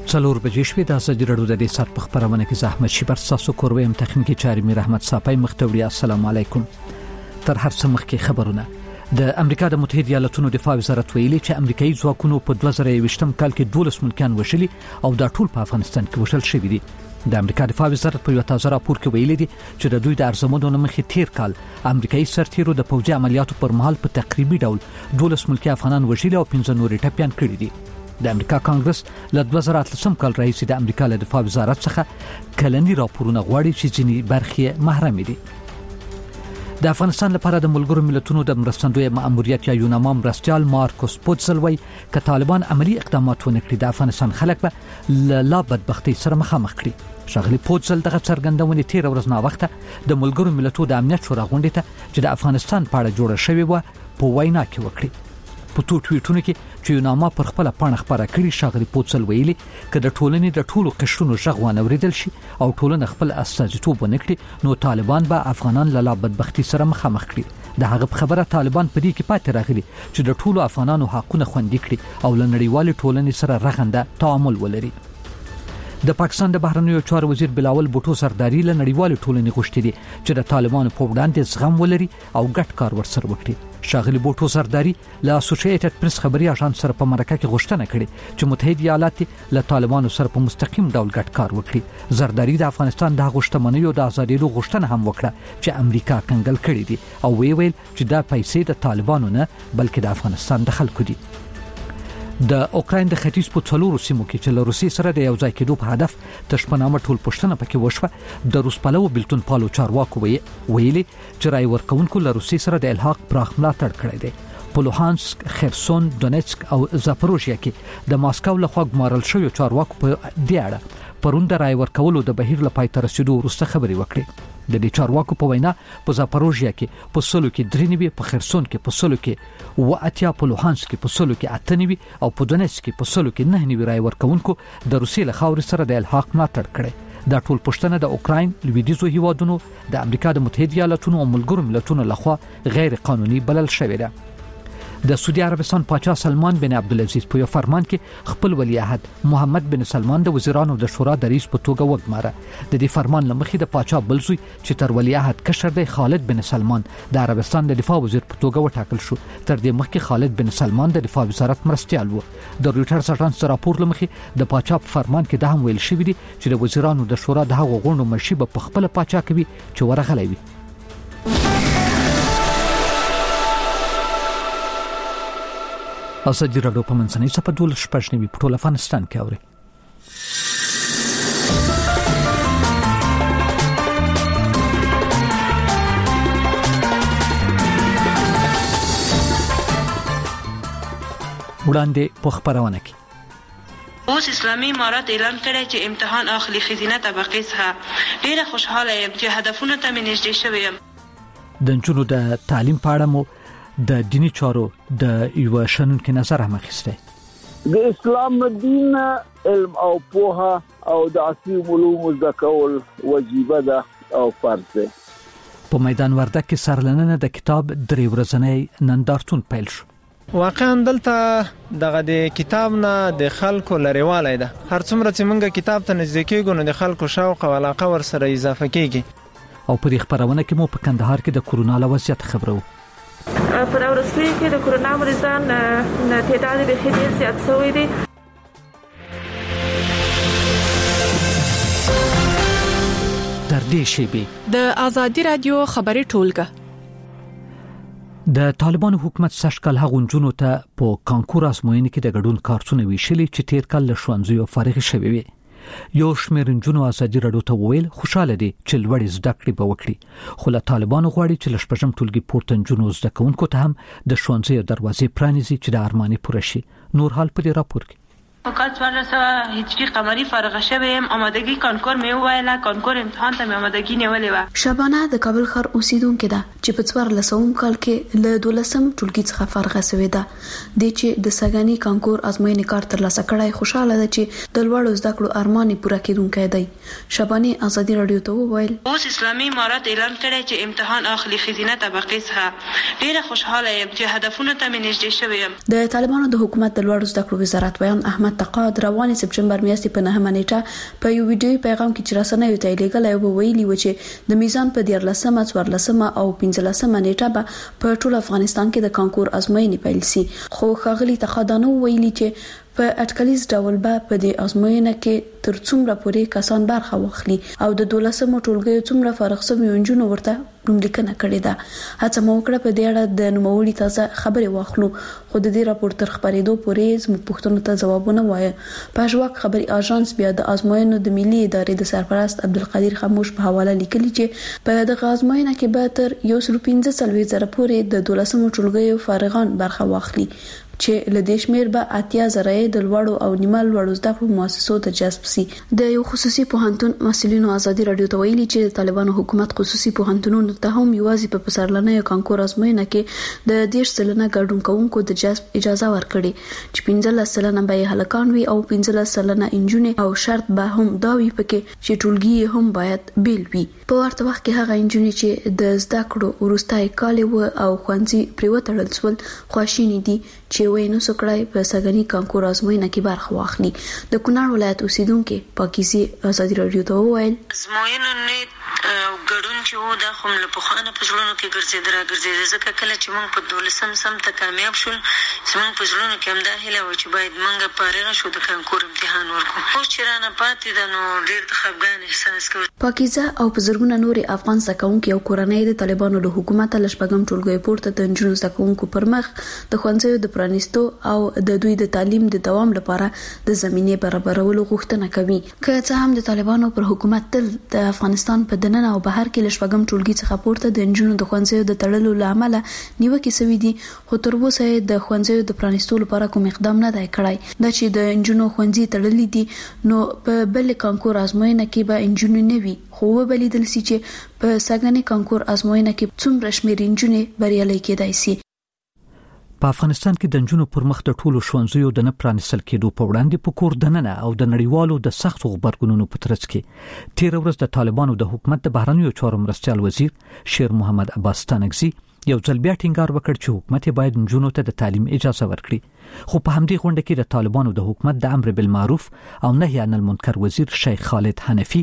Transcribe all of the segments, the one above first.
څلور بجې شوې د ازادي راډیو د دې سات په خبرونه کې زحمت شي بر تاسو کورویم تخنیکی چاري میر احمد صافی مختوری السلام علیکم. تر هر څه مخکې خبرونه. د امریکا د متحده ایالاتونو دفاع وزارت ویلي چې امریکایي ځواکونو په 2020م کال کې 12 ملکان وشلي او دا ټول په افغانستان کې وشل شوی دي. د امریکا دفاع وزارت په یو تازه راپور کې ویلي دي چې د دوی د ارزمونو مخې تیر کال امریکایي سرتیرو د پوځي عملیاتو پر مهال په تقریبي ډول 12 ملکی افغانان وشلي او 15 نور ټپيان کړي دي. د امریکا کانګرس له 2013 کال راهیسې د امریکا له دفاع وزارت څخه کلنی راپورونه غواړي چې ځینې برخې محرم دي. د افغانستان لپاره د ملګرو ملتونو د مرستندوی مأموریت یا یوناما مرستیال مارکوس پوتزل وایي که طالبان عملی اقدامات ونه کړي د افغانستان خلک به لا بدبختی سره مخامخ کړي. شاغلی پوتزل دغه څرګندونه تیر ورځ نا وخته د ملګرو ملتونو د امنیت شورا غونډې ته چې د افغانستان په اړه جوړه شوې و په وینا کې وکړي. په ټویټونو کې چې یوناما پر خپل پاڼه خبره کړي شاغلی پوتزل ویلي چې د ټولنې د ټولو قشرونو ژغ ونوریدل شي او ټولنه خپل استازیتوب ونکړي نو طالبان به افغانان له بدبختی سره مخامخ کړي. د هغه خبره طالبان په دې کې پاتې راغلي چې د ټولو افغانانو حقونه خوندي کړي او له نړیوال ټولنې سره رغنده تعامل ولري. د پاکستان د بهرنیو چارو وزیر بلاول بوټو سرداری له نړیوال ټولنې غوښتي دي چې د طالبانو په وړاندې زغم ولري او ګډ کار ورسره وکړي. شاغلی بوټو سرداری له اسوسییټډ پریس خبري اژانس سره په مرکه کې غوښتنه کړې چې متحده ایالات له طالبانو سره په مستقیم ډول ګډ کار وکړي. زرداری د افغانستان د غوښتنمنیو د ازادۍ غوښتنه هم وکړه چې امریکا کنګل کړي دي او ویل چې دا پیسې د طالبانو نه بلکې د افغانستان د خلکو دي. د اوکراین د ختیځ په څلورو سیمو کې چې له روسي سره د یو ځای کېدو په هدف تشپنامه ټول پښتنه پکې وشوه. د روس پلو بلتون پالو چارواکو ویلي چې راي ورکونکو له روسي سره د الحاق پراخ ملاتړ کړی دی. په لوهانسک، خرسون، دونیتسک او زاپروژیا کې د ماسکو لخوا ګمارل شوی چارواکو په دې اړه پرون د راي ورکولو د بهیر لپاره تر رسیدو وروسته خبري وکړي. د دې چارواکو په وینا په زاپروژیا کې په سلو کې 93، په خرسون کې په سلو کې 80، په لوهانسک کې په سلو کې 98 او په دونیتسک کې په سلو کې 99 راي ورکونکو د روسي له خاورې سره د الحاق ملاتړ کړي. دا ټول پښتنه د اوکراین، لویدیځو هیوادونو، د امریکا د متحده ایالاتونو او ملګرو ملتونو لخوا غیر قانوني بلل شوې ده. د سعودي عربستان پاچا سلمان بن عبدالعزیز په یو فرمان کې خپل ولی عهد محمد بن سلمان د وزیرانو د شورا د رئیس په توګه وګماره. د دې فرمان لمخې د پاچا بلزوی چې تر ولی عهد کشر دی خالد بن سلمان د عربستان د دفاع وزیر په توګه وټاکل شو. تر دې مخکې خالد بن سلمان د دفاع وزارت مرستیال و. د رويټرز اژانس راپور لمخې د پاچا په فرمان کې دا هم ویل شوی دی چې د وزیرانو د شورا د هغو غونډو مشي په خپل پاچا کوي چې ورغلی وي. ازادي راډیو په منځنۍ صفحه 12 په ټول افغانستان کې اوري. وړاندې په خبرونه کې اوس اسلامي امارات اعلان کړی چې امتحان اخلي خزینه طبقه څخه. ډیره خوشاله یم چې هدفونه ته مې نږدې شوی یم. د نجونو د تعلیم په اړه مو د دینی چارو د یو شنن کې نظر هم اخیسته. د اسلام دین علم او پوهه او د عصري علومو زده کول واجب ده او فرض ده. په میدان وردګ کې سرلننه د کتاب درې ورځنی نندارتون پیل شو. واقعا دلته دغه د کتاب نه د خلکو لريواله ده. هر څومره چې موږ کتاب ته نږدې کېږو نو د خلکو شوق او علاقه ور سره اضافه کیږي. او په دې خبرونه کې مو په کندهار کې د کورونا له وضعیت خبرو. په راوستي کې د کورونا مریضان تعداد به ډېر زیات شوی دی. در دې شیبه د ازادي رادیو خبري ټولګه د طالبانو حکومت سشکل هغونجونو ته په کانکور ازموینې کې د ګډون کارتونه ویشلي چې تیر کال له ښوونځیو فارغ شوي وي. یو شمېر نجونو ازادي راډیو ته وویل خوشاله دي چې لوړې زده کړې به وکړي خو له طالبانو غواړي چې له شپږم ټولګي پورته نجونو زده کوونکو ته هم د ښوونځیو دروازې پرانیزي چې د ارماني پوره شي. نور حال په دې راپور کې کال 1400 قمری فارغ شوم. آمادگی کانکور مې وویله. کانکور امتحان ته مې آمادگی نیولې و. شبانه د کابل ښار اوسیدونکو ده چې په 1400 کال کې له 12م ټولګي څخه فارغ شوې ده. د چې د سګانی کانکور ازموینې کار تر لاسه کړای خوشاله ده چې د لوړو زده کړو ارمان پوره کیدونکي دی. شبانه ازادي رادیو ته وویل اوس اسلامي امارات اعلان کړی چې امتحان اخلي خزینه طبقه څخه. ډیره خوشاله یم چې هدفونه ته مې نږدې شوم. د طالبانو د حکومت د لوړو زده کړو وزارت ویان احمد تقاعد رواني سپټمبر میاشتې په 9 نیټه په یو ویډیوي پیغام کې چې رسنیو ته لېږلی او ویلي و چې د میزان په 14 14 او 15 نیټه به په ټول افغانستان کې د کانکور ازموینې پیل شي. خو ښاغلي تقاعدانو ویلي چې په اټکلیز ډول به په دې ازموینه کې تر څومره پورې کسان برخه واخلي او د 12مو ټولګیو څومره فارغ شوي نجونو ورته نوملیکنه کړې ده. هڅه مو وکړه په دې اړه د نوموړي تازه خبرې واخلو، خو د دې راپور تر خبرېدو پورې زموږ پوښتنو ته ځوابونه وایي. په ژواک خبري اژانس بیا د ازموینو د ملي ادارې د سرپرست عبدالقدیر خاموش په حواله لیکلي چې په دغه ازموینه کې به تر 115,000 پورې د 12مو ټولګیو فارغان برخه واخلي چې له دې شمیر به 80,000 د لوړو او نیمه لوړو زده کړو مؤسسو ته جذب شي. د یو خصوصي پوهنتون مسؤلینو ازادي رادیو ته ویلي چې د طالبانو حکومت خصوصي پوهنتونونو ته هم یوازې په پسرلنۍ کانکور ازموینه کې د 10% ګډون کوونکو د جذب اجازه ورکړي چې 15% به هلکان وي او 15% انجونې او شرط به هم دا وي پکې چې ټولګي هم باید بیل وي. په ورته وخت کې هغه انجونې چې د زده کړو وروستای کال او خوانځي پریوتړل سول خواشینی دي چې وینو سکړای په سګنی کانکور ازموینه کې برخه واخلي. د کونړ ولایت اوسیدونکو پاکیزي ازادي رادیو ته وویل ازموینه نه ګډون چې و دا خو له پخوانه په ژوندونو کې ګرځېدل ځکه کله چې موږ په 12 سم ته کامیاب شول زموږ په ژوندونو کې هم دا هیله و چې باید موږ فارغ شو د کانکور امتحان ورکړو. خو چې رانه پاتې ده نو ډېر خفګان احساس کوم. پاکیزه او په زرګونه نوري افغان زکونکو او کورنۍ د طالبانو له حکومت له شپږم ټولګي پورته د نجونو زکونکو پر مخ د خوانځو د پرانیستو او د دوی د تعلیم د دوام لپاره د زمينه برابرولو غوښتنه کوي. که څه هم د طالبانو پر حکومت تل د افغانستان په دننه او بهر کې لشپږم ټولګي څخه پورته د نجونو د خوانځو د تړلو لامل نیوکه سوي دي، خو تر اوسه د خوانځو د پرانیستو لپاره کوم اقدام نه دی کړی. د چې د نجونو خوانځي تړلې دي نو په بل کانکور ازموینه کې به نجونو نه وي، خو وبلیدل سي چې په سګنې کانکور ازموینه کې څومره شمېر نجونې بریالي کېدای سي. په افغانستان کې د نجونو پر مخ د ټولو ښوونځیو د نه پرانیستل کېدو په وړاندې په کور دننه او د نړیوالو د سختو غبرګونونو په ترڅ کې تیر ورځ د طالبانو د حکومت د بهرنیو چارو مرستیال وزیر شیر محمد عباس تانکزي یو ځل بیا ټینګار وکړ چې حکومت باید نجونو ته د تعلیم اجازه ورکړي. خو په همدې غونډه کې د طالبانو د حکومت د امر بالمعروف او نهي عن المنکر وزیر شیخ خالد حنفي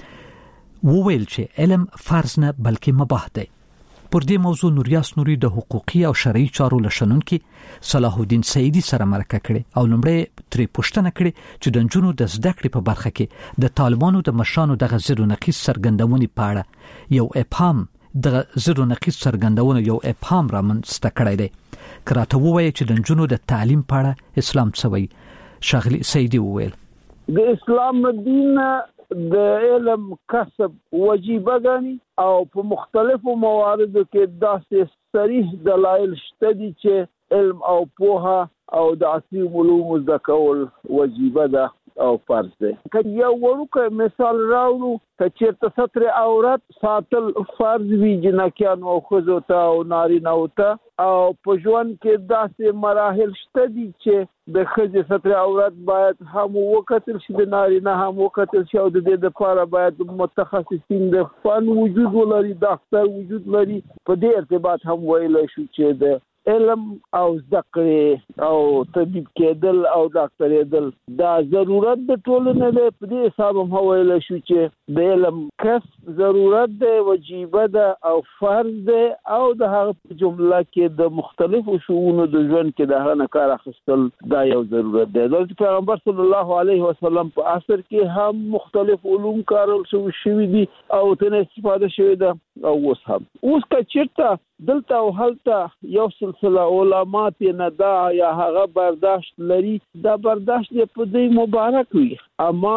وویل چې علم فرض نه بلکې مباح دی. پر دې موضوع نوریاس نوري د حقوقي او شرعي چارو لشنونکو صلاح الدین سعیدی سره مرکه کړي او لمړی ترې پوښتنه کړي چې د نجونو د زده کړې په برخه کې د طالبانو د مشرانو د غزر نقیص سرګندونې په اړه یو ابهام د غزر نقیص سرګندونې یو ابهام رامنځته کړی دی. کراته وویل چې د نجونو د تعلیم په اړه اسلام څه وایي. شاغلی سعیدی وویل د اسلام دین د علم کسب وجیبه غني او په مختلفو مواردو کې داسې صریح دلایل شته دي چې علم او پوهه او د عصري علومو زده کول وجیبه ده او فرض ده. که یو ورکه مثال راوړو که چېرته ستر عورت ساتل فرض وي جنکیانو او ښځو ته او نارینه‌و ته او په ژوند کې داسې مراحل شته دي چې د ښځې ستر عورت باید هم وکتل شي د نارینه هم وکتل شي او د دې لپاره باید متخصصین د فن وجود ولري، ډاکټر وجود لري. په دې ارتباط هم ویلی شو چې د علم او زده کړې او طبيب کېدل او ډاکټرېدل دا ضرورت د ټولنې دی. په دې حساب هم ویلی شو چې د علم کسب ضرورت دی، وجیبه ده او فرض دی او د هغه په جمله کې د مختلفو شؤونو د ژوند کې د هغه نه کار اخیستل دا یو ضرورت دی. د پیغمبر صلی الله علیه وسلم په عصر کې هم مختلف علوم کارول شوي دي او ترې استفاده شوې ده او اوس که چېرته دلته او هلته یو سلسله علمات نه دا یا هغه برداشت لري، دا برداشت په دې مبارک وي، اما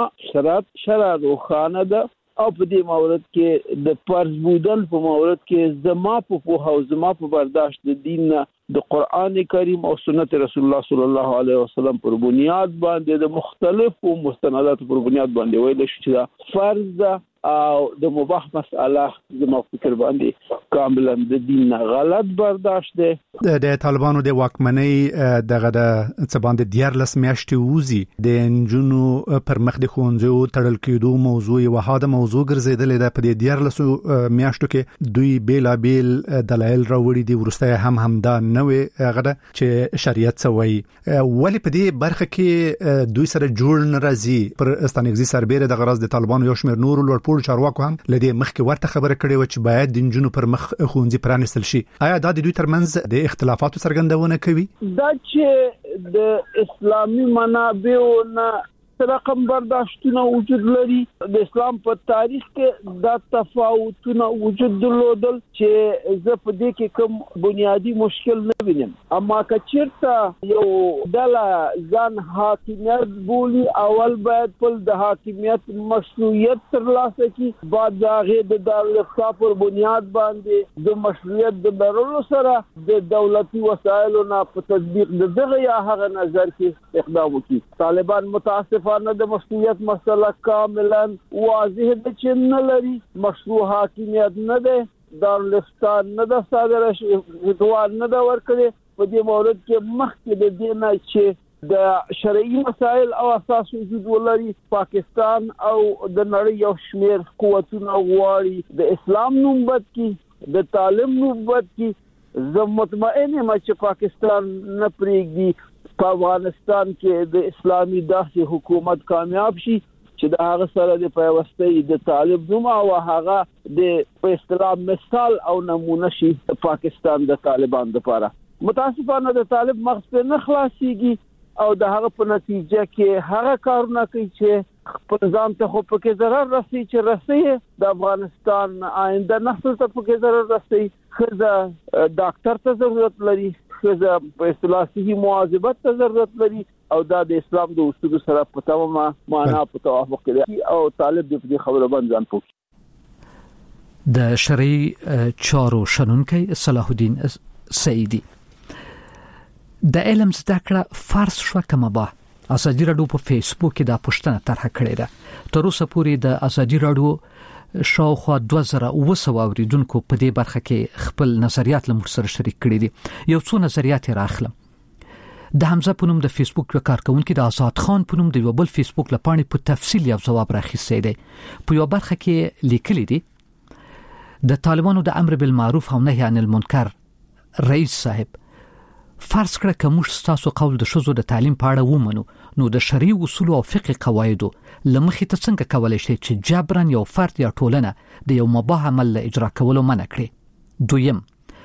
شرع روښانه ده او په دې مورد کې د فرض بودل په مورد کې زما په پوهه او زما په برداشت د دین د قرآن کریم او سنت رسول الله صلی الله علیه وسلم پر بنیاد باندې د مختلفو مستنداتو پر بنیاد باندې ویل شو چې دا فرض ده او د مباح مسأله زموږ فکر باندې کاملا د دین غلط برداشت ده. د طالبانو د واکمنۍ دغه د څه باندې 14 میاشتې ووزي د انجونو پر مخ د ښوونځیو تړل کېدو موضوع وهاده موضوع ګرځیدلې ده. په دې 14 میاشتو کې دوی بیلابیل دلایل راوړي دي، ورسته همدا نوې غده چې شریعت سوي. ولی په دې برخه کې دوی سره جوړ ناراضي پر استانګزي سربېره د غرض د طالبانو یو شمېر نور لوړ پوړ چارواکو هم لدې مخکې ورته خبره کړې و چې باید د انجونو پر مخ ښوونځي پرانستل شي. آیا دا د دوی ترمنځ د اختلافاتو څرګندونه کوي؟ دا چې د اسلامي منابعو نه رقم برداشتونه وجود لري. د اسلام په تاریخ کې دا تفاوتونه وجود درلودل چې زه په دې کې کوم بنیادی مشکل نه وینم. اما که چیرته یو ډله ځان حاکمیت بولي، اول باید په د حاکمیت مشروعیت ترلاسه کړي، بعد هغه د دارالافتا پر بنیاد باندې د مشروعیت د لرلو سره د دولتي وسایلو نه په تطبیق دغه یا هغه نظر کې اقدام وکړي. طالبان متاسف د مشروعیت مسله کاملا واضح ده چې نه لري، مشروع حاکمیت نه ده، دارالافتا نه ده صادره شوی، نه ده ورکړي. په دې مورد کې مخکې د دې نه چې د شرعي مسائل او اساس وجود ولري، پاکستان او د نړۍ یو شمېر قوتونه غواړي د اسلام نوم بد کړي، د طالب نوم بد کړي. زه مطمئن یم چې پاکستان نه پرېږدي په افغانستان کې د اسلامي داسې حکومت کامیاب شي چې د هغه سره د پیوستۍ د طالب نوم او هغه د په اصطلاح مثال او نمونه شي پاکستان د طالبان لپاره. متاسفانه د طالب مغز په نه خلاصيږي او د هغه په نتیجه کې هغه کارونه کوي چې خپل ځان ته خو پکې ضرر رسي، چې رسي د افغانستان آینده نسل ته پکې ضرر رسي. خزه ډاکټر ته ضرورت لري، خزه په اصطلاح صحي مواظبت ته ضرورت لري او دا د اسلام د اصولو سره په تمامه معنا په توافق کوي او طالب دې خبره باندې ځان پوښي. د شرعي چارو شنونکي صلاح الدین سعیدی: د علم زده کړه فرض شو که مباح؟ ازادي راډیو په فیسبوک کې دا پوښتنه طرح کړې ده. تر اوسه پورې د ازادي راډیو شاوخوا 2000 اوریدونکو په دې برخه کې خپل نظریات لمر سره شریک کړي دي. یو څو نظریات راخلم. د حمزه په نوم د فیسبوک یو کارکونکو د آزاد خان په نوم د یو بل فیسبوک لپاره په تفصیل یو ځواب راخیستی دی. په یو برخه کې لیکلي دي: د طالبانو د امر بالمعروف او نهي عن المنکر رئیس صاحب فرض کړه که موږ تاسو قول د شذو د تعلیم په اړه ومنو، نو د شرعي اصول او فقهي قواعدو لمخې ته څنګه کولای شي چې جبران یو فرد یا ټولنه د یو مباح عمل له اجرا کولو منع کړي؟ دویم،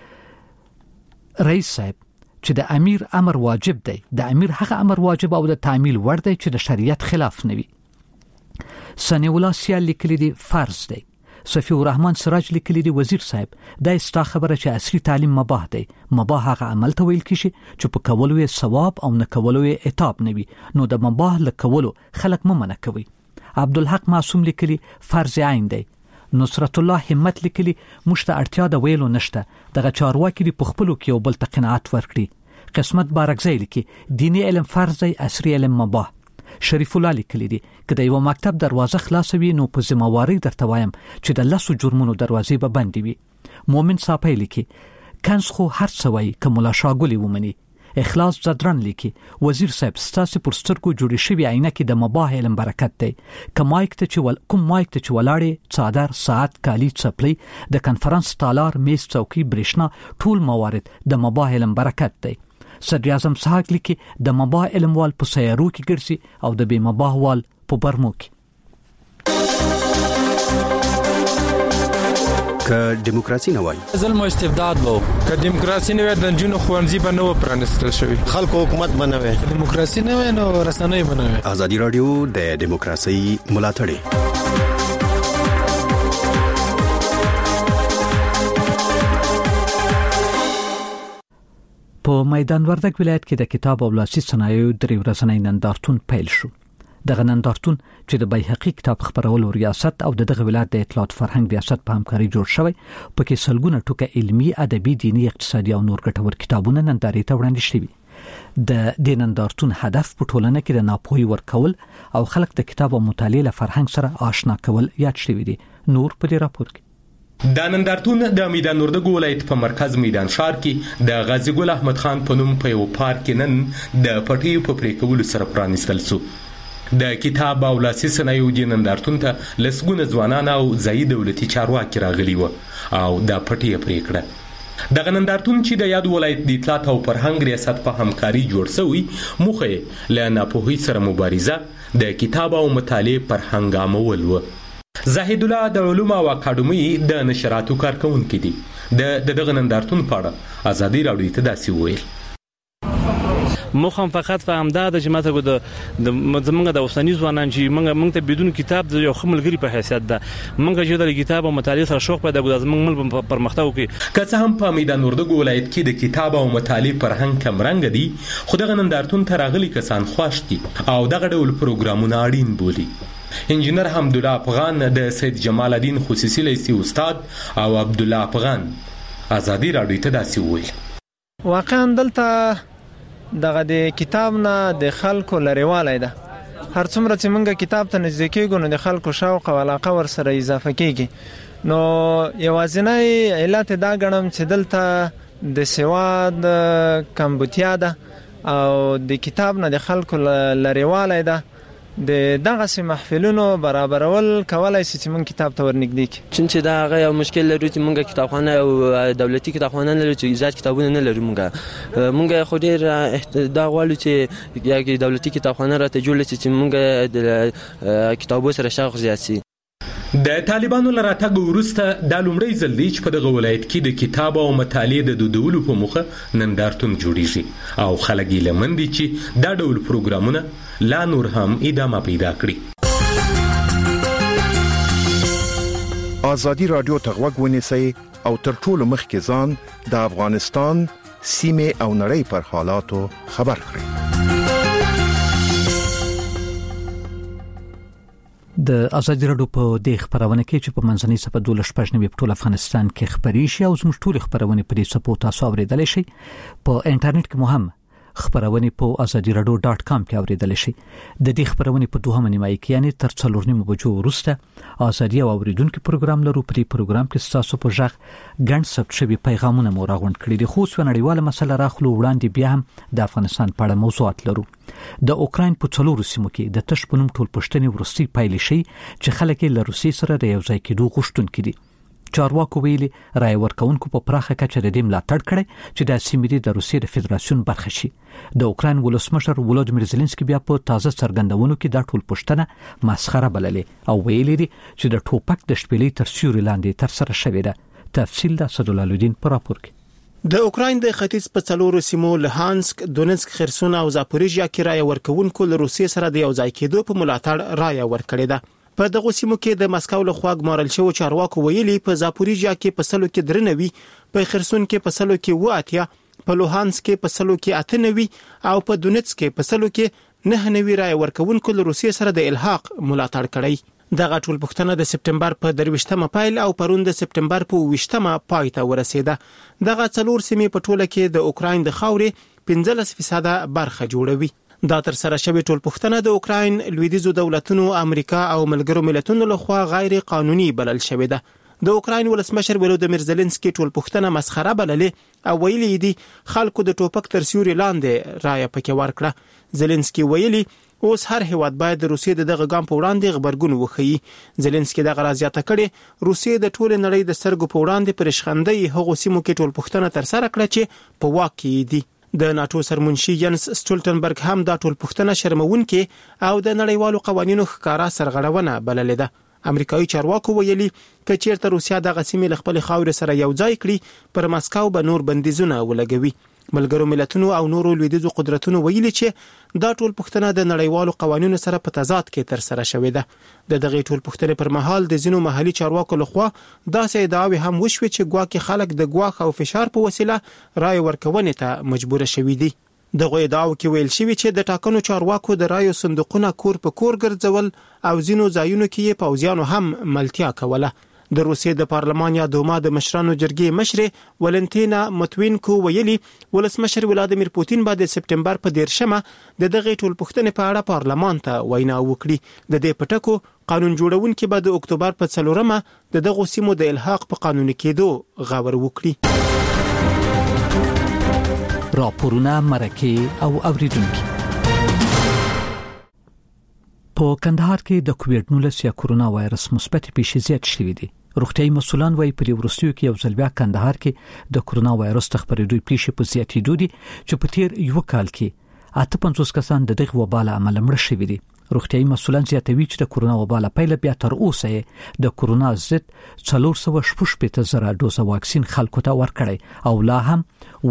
رئیس صاحب چې د امیر امر واجب دی، د امیر هغه امر واجب او د تعمیل وړ دی چې د شریعت خلاف نه وي. سنی الله سیال لیکلی دی فرض دی. صفی الرحمن سراج لیکلی دی وزیر صاحب دا استا خبره چې عصري تعلیم مباح دی. مباح هغه عمل ته ویل کیږي چې په کولو یې ثواب او نه کولو یې عتاب نه وي، نو د مباح له کولو خلک منع کوي. عبدالحق معصوم لیکلی فرض عین دی. نصرت الله همت لیکلی مشته اړتیا د ویلو نشته، دغه چارواکي په خپلو کې یو بل ته قناعت ورکړي. قسمت بارکزی لیکي دینی علم فرض دی، عصري علم مباح. شریف الله لیکلی دی که د یو مکتب دروازه خلاصوي نو په ذمہواری درته وایم چې د 10 جرمونو دروازې به بندې وي. مومن صاحب لیکي کنس خو هر څه وایي که مولا شاګولی ومني. اخلاص زدران لیکي وزیر صاحب ستاسو پر سترګو جوړې شوی عینه کې د مباح علم برکت دی. کوم مایک ته چې ولاړې څادر، ساعت، کالی، چپلی، د کنفرانس تالار، میز، چوکۍ، برېښنا، ټول موارد د مباح علم برکت دی. صدر اعظم صاحب لیکي د مباح علم وال په سیارو کې ګرځي او د بے مباح وال په برمو کې. که دیموکراسي نه وای ظلم او استبداد وو، که دیموکراسي نه وای د جنونو خوانځي به نه پرانستل شوی، خلکو حکومت بنوي، دیموکراسي نه وای نو رسنۍ بنوي. ازادي رادیو د دیموکراسي ملاتړ په میدان وردګ ولایت کې د کتاب او لاسي صنایعو درې ورځنی نندارتون پیل شو. دغه نندارتون چې د بیهقي کتاب خبرولو ریاست او دغه ولایت د اطلاعات فرهنګ ریاست په همکاري جوړ شوی، پکې سلګونه ټوکه علمي، ادبي، دینی، اقتصادي او نور ګټور کتابونه نندارې ته وړاندې شوي. د دینندارتون هدف په ټولنه کې د ناپوهي ورکول او خلک د کتاب او مطالعې له فرهنګ سره آشنا کول یاد شوی دی. نور په دې راپور کې د نندارتون د میدان وردګو ولایت په مرکز میدان ښار کې د غازی ګل احمد خان په نوم په یو پارک کې نن د پټیو په پریکولو سره پرانیستل شو. د کتاب او لاسي صنایعو د نندارتون ته لسګونه ځوانان او ځایي دولتي چارواکي راغلي و او د پټیو پریکړه. د نندارتون چې د یاد ولایت د اطلاعات او فرهنګ ریاست په همکاري جوړ شوی مخه له ناپوهۍ سره مبارزه د کتاب او مطالعې فرهنګ عامول و. زاهد الله د علوم او اکاډمي د نشراتو کارکونکي دي. دغه نندارتون په اړه ازادي راډیو ته داسې وویل. مخم فقط فهمده د جماعت د زمونږ د اوسنی ځوانان چې موږ ته بدون کتاب د یو خملګری په حیثیت ده موږ چې د کتاب او مطالعې سره شوق پیدا کوو زمونږ مل پرمختګ وکړي. که څه هم په میدان وردګو ولایت کې د کتاب او مطالعې فرهنګ کمرنګ دي خو دغه نندارتون ته راغلي کسان خوښ دي او دغه ډول پروګرامونه اړین بولي. انجینر حمدالله افغان د سید جمال الدین خصوصي لیسې استاد او عبدالله افغان ازادي راډیو ته داسې وویل. واقعا دلته دغه د کتاب نه د خلکو لريوالی ده. هر څومره چې موږ کتاب ته نږدې کېږو نو د خلکو شوق او علاقه ور سره اضافه کېږي. نو یوازینی علت دا ګڼم چې دلته د سواد کمبودیا ده او د کتاب نه د خلکو لريوالی ده. د دغه سي محفلونو برابرول کولای شي چې مونږ کتاب ته ورنږدې کړي. چې دا هغه یو مشکل لري چې مونږ کتابخانه او دولتي کتابخانه لرو چې زیات کتابونه نه لرو. مونږ خو ډیر دا غواړو چې یو دولتي کتابخانه راته جوړ شي چې مونږ د کتابو سره شوق زیات شي. د طالبانو لراتګ وروسته د لومړی ځل دی چې په دغه ولایت کې د کتاب او مطالعې د دودولو په موخه نندارتون جوړیږي او خلک یې لمن دي چې دا ډول پروګرامونه لا نور هم ادامه پیدا کړي. ازادي راډیو ته غوږ ونیسئ او تر ټولو مخکې ځان د افغانستان سیمه او نړۍ پر حالاتو خبر کړئ. د ازادي راډیو په دې خبرونه کې چې په منځنۍ صفه 12 په ټول افغانستان کې خبري شي او زموږ ټول خبرونه په دې صفو تاسو اوریدل شي. په انټرنیټ کې مهم خبرونه په azadiradyo.com کې اوریدل شي. د دې خبرونه په دوهمه نیمایي کې یعنی تر 4 بجو وروسته ازادي او اوریدونکو پروګرام لرو. په دې پروګرام کې تاسو په ژغ ګڼ ثبت شوی پیغامونه مو راغونډ کړي دي. خو سونړیواله مسله راخلو وړاندې بیا هم د افغانستان په اړه موضوعات لرو. د اوکراین په څلورو سیمو کې د تش پنوم ټول پښتني ورستي پایلې شي چې خلک له روسي سره د یو ځای کېدو غوښتونکي دي. چارواکو ویلي رای ورکونکو په پراخه کچه د دې ملاتړ کړي چې د سیمې د روسیې د فدراسیون برخه شي. د اوکراین ولسمشر ولودمیر زيلنسکي بیا په تازه څرګندونو کې د ټول پښتنه مسخره بللې او ویلي دي چې د ټوپک د شپېلې تر سیوري لاندې تر سره شوې ده. تفصیل د اسدالله الدین پر راپور کې. د اوکراین د ختیځ په څلورو سیمو لهانسک، دونیتسک، خرسون او زاپوریژیا کې رای ورکونکو له روسیې سره د یو ځای کېدو په ملاتړ رای ورکړې ده. په دغه سیمو کې د مسکو له خوا ګمارل شوی چارواکو ویلي په زاپوریژیا کې په سلو کې 93، په خرسون کې په سلو کې 80، په لوهانسک کې په سلو کې 98 او په دونیتسک کې په سلو کې 99 رای ورکونکو له روسیې سره د الحاق ملاتړ کړی. دغه ټول پښتنه د سپټمبر په 23مه پایل او پرون د سپټمبر په 20مه پای ته ورسیده. دغه څلور سیمې په ټوله کې د اوکراین د خاورې 15% برخه جوړوي. دا تر سره شوی ټول پښتنه د اوکراین لویدیځو دولتونو، امریکا او ملګرو ملتونو لخوا غیر قانوني بلل شوی ده. د اوکراین ولسمشر ولودمیر زيلنسکي ټول پښتنه مسخره بللې او ویلي دي خلکو د ټوپک تر سیوري لاندې رای پکې ورکړه. زيلنسکي ویلي اوس هر هیواد باید د روسیې دغه ګام په وړاندې خبرګون وښيي. زيلنسکي دغه راځياته کړي روسیې د ټول نړۍ د سرګو په وړاندې پرشخندۍ هغو سیمو کې ټول پښتنه تر سره کړه چې په واک کې دي. د ناتو سرمنشي ینس سټولټنبرګ هم دا ټول پښتنه شرمونکي او د نړیوالو قوانینو ښکارا سرغړونه بللې ده. امریکایي چارواکو ویلي چې چیرته روسیا د غسیمې له خپل خاور سره یو ځای کړي پر مسکو به نور بندیزونه ولګوي. ملګرو ملتونو او نورو لویدیځو قدرتونو ویلي چې دا ټول پښتنه د نړیوالو قوانینو سره په تضاد کې تر سره شوې ده. د دغه ټول پښتنې پر مهال د ځینو محلي چارواکو لخوا داسې ادعاوې هم وشوي چې ګواکې خلک د ګواښ او فشار په وسیله رای ورکونې ته مجبور شوي دي. دغه ادعاو کې ویل شوی چې د ټاکنو چارواکو د رایو صندوقونه کور په کور ګرځول او ځینو ځایونو کې پوځیانو هم ملتیا کوله. د روسیې د پارلمان یا دوما د مشرانو جرګې مشر ولنتینا متوینکو ویلي ولسمشر ولادیمیر پوتین به د سپټمبر په 10مه د دغه ټولپوښتنې په اړه پارلمان ته وینا وکړي. د دې پټکو قانون جوړونکي به د اکتوبر په 4مه د دغه سیمو د الحاق په قانوني کېدو غور وکړي. راپورونه مرکه او اوریدونکو. په کندهار کې د کووډ-19 یا کورونا وایرس مثبت پیښې زیات شوې دي. روغتیايي مسولان وايي په ورستیو کې یو ځل بیا کندهار کې د کورونا وایرس خبرېدو پیښې په زیاتېدو دي چې په تیر یو کال کې 58 کسان د دغه وبا له امله مړ شوي دي. روغتیايي مسولان زیاتوي چې د کورونا وبا له پیله بیا تر اوسه د کورونا ضد 416,000 ډوزه واکسین خلکو ته ورکړي او لا هم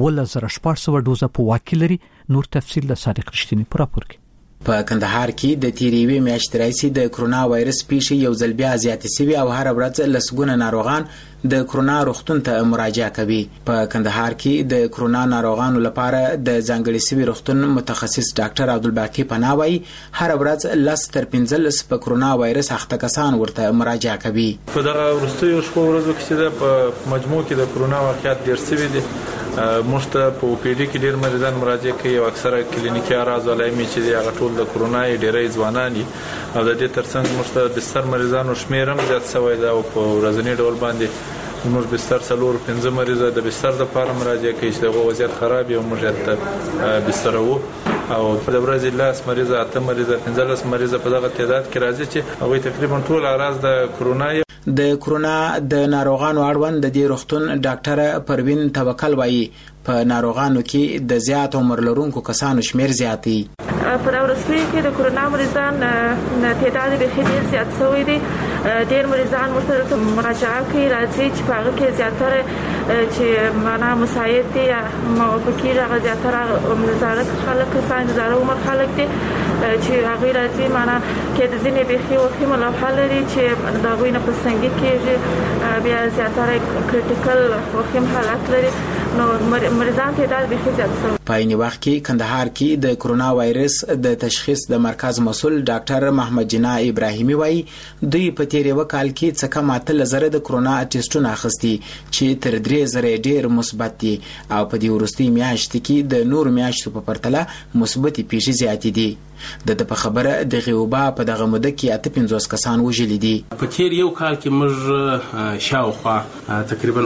1,400 ډوزه په واکیل لري. نور تفصیل له صادق رښتینی په راپور کې. په کندهار کې د تیریوي میاشتې راځي د کورونا وایرس پیښې یو ځل بیا زیاتې شوي او هر ورځ لسګونه ناروغان د کورونا روغتون ته مراجعه کوي. په کندهار کې د کورونا ناروغانو لپاره د ځانګړي سوي روغتون متخصص ډاکټر عبدالباقی پناوي هر ورځ 10 تر 15 په کورونا وایرس اخته کسان ورته مراجعه کوي. په دغه وروستیو شپو ورځو کې په مجموع کې د کورونا واقعیت ډېر شوي دي. مشته په اوپیډي کې ډېر مریضان مراجعه کوي او اکثره کلینیکي اعراض ولایمي چې د هغه ټول د کورونا ډېرې ځوانان دي او د دې ترڅنګ مشته بستر مریضانو شمیر هم زیات شوی دی او په ورځني ډول باندې موږ بستر 4-5 مریضه د بستر د لپاره مراجعه کوي چې دغه وضعیت خراب وي او موږ ته بستر وو او په ورځ لاس مریضه 8 مریضه 15 مریضه په دغه تعداد کې راځي چې هغه تقریبا ټول اعراض د کورونا د کورونا د ناروغانو اړوند د دې روغتون ډاکټر پروین توکل وایي په ناروغانو کې د زیات عمر لرونکو کسانو شمیر زیاتی. په ورستیو کې د کورونا مریضان تعداد به ډېر زیات شوی دی. ډېر مریضان ورته مراجعه کوي راځي چې په هغه کې زیاتره چې معنا مساعد دي یا موافقي راغلي زیاتره نظارت خلک کسان زاره عمر خلک دي چې هغه راځي معنا کې د ځینې بيخي وخت ملوحه لري چې دا غوینه په څنګه کې بیا زیاتره کریټیکل وخت حالت لري نو مریضان تعداد به زیات شو. په عین وخت کې کندهار کې د کورونا وایرس د تشخیص د مرکز مسؤل ډاکټر محمد جنا ابراهیمي وایي دوی په تیر یو کال کې څه کم 8,000 د کورونا ټیسټونه اخیستي چې تر 3,000 ډیر مثبت دي او په دې ورستي میاشت کې د نور میاشتو په پرتله مثبت پیښې زیات دي. د په خبره د غوبا په دغه موده کې 58 کسان وژل دي. په تیر یو کال کې موږ شاوخوا تقریبا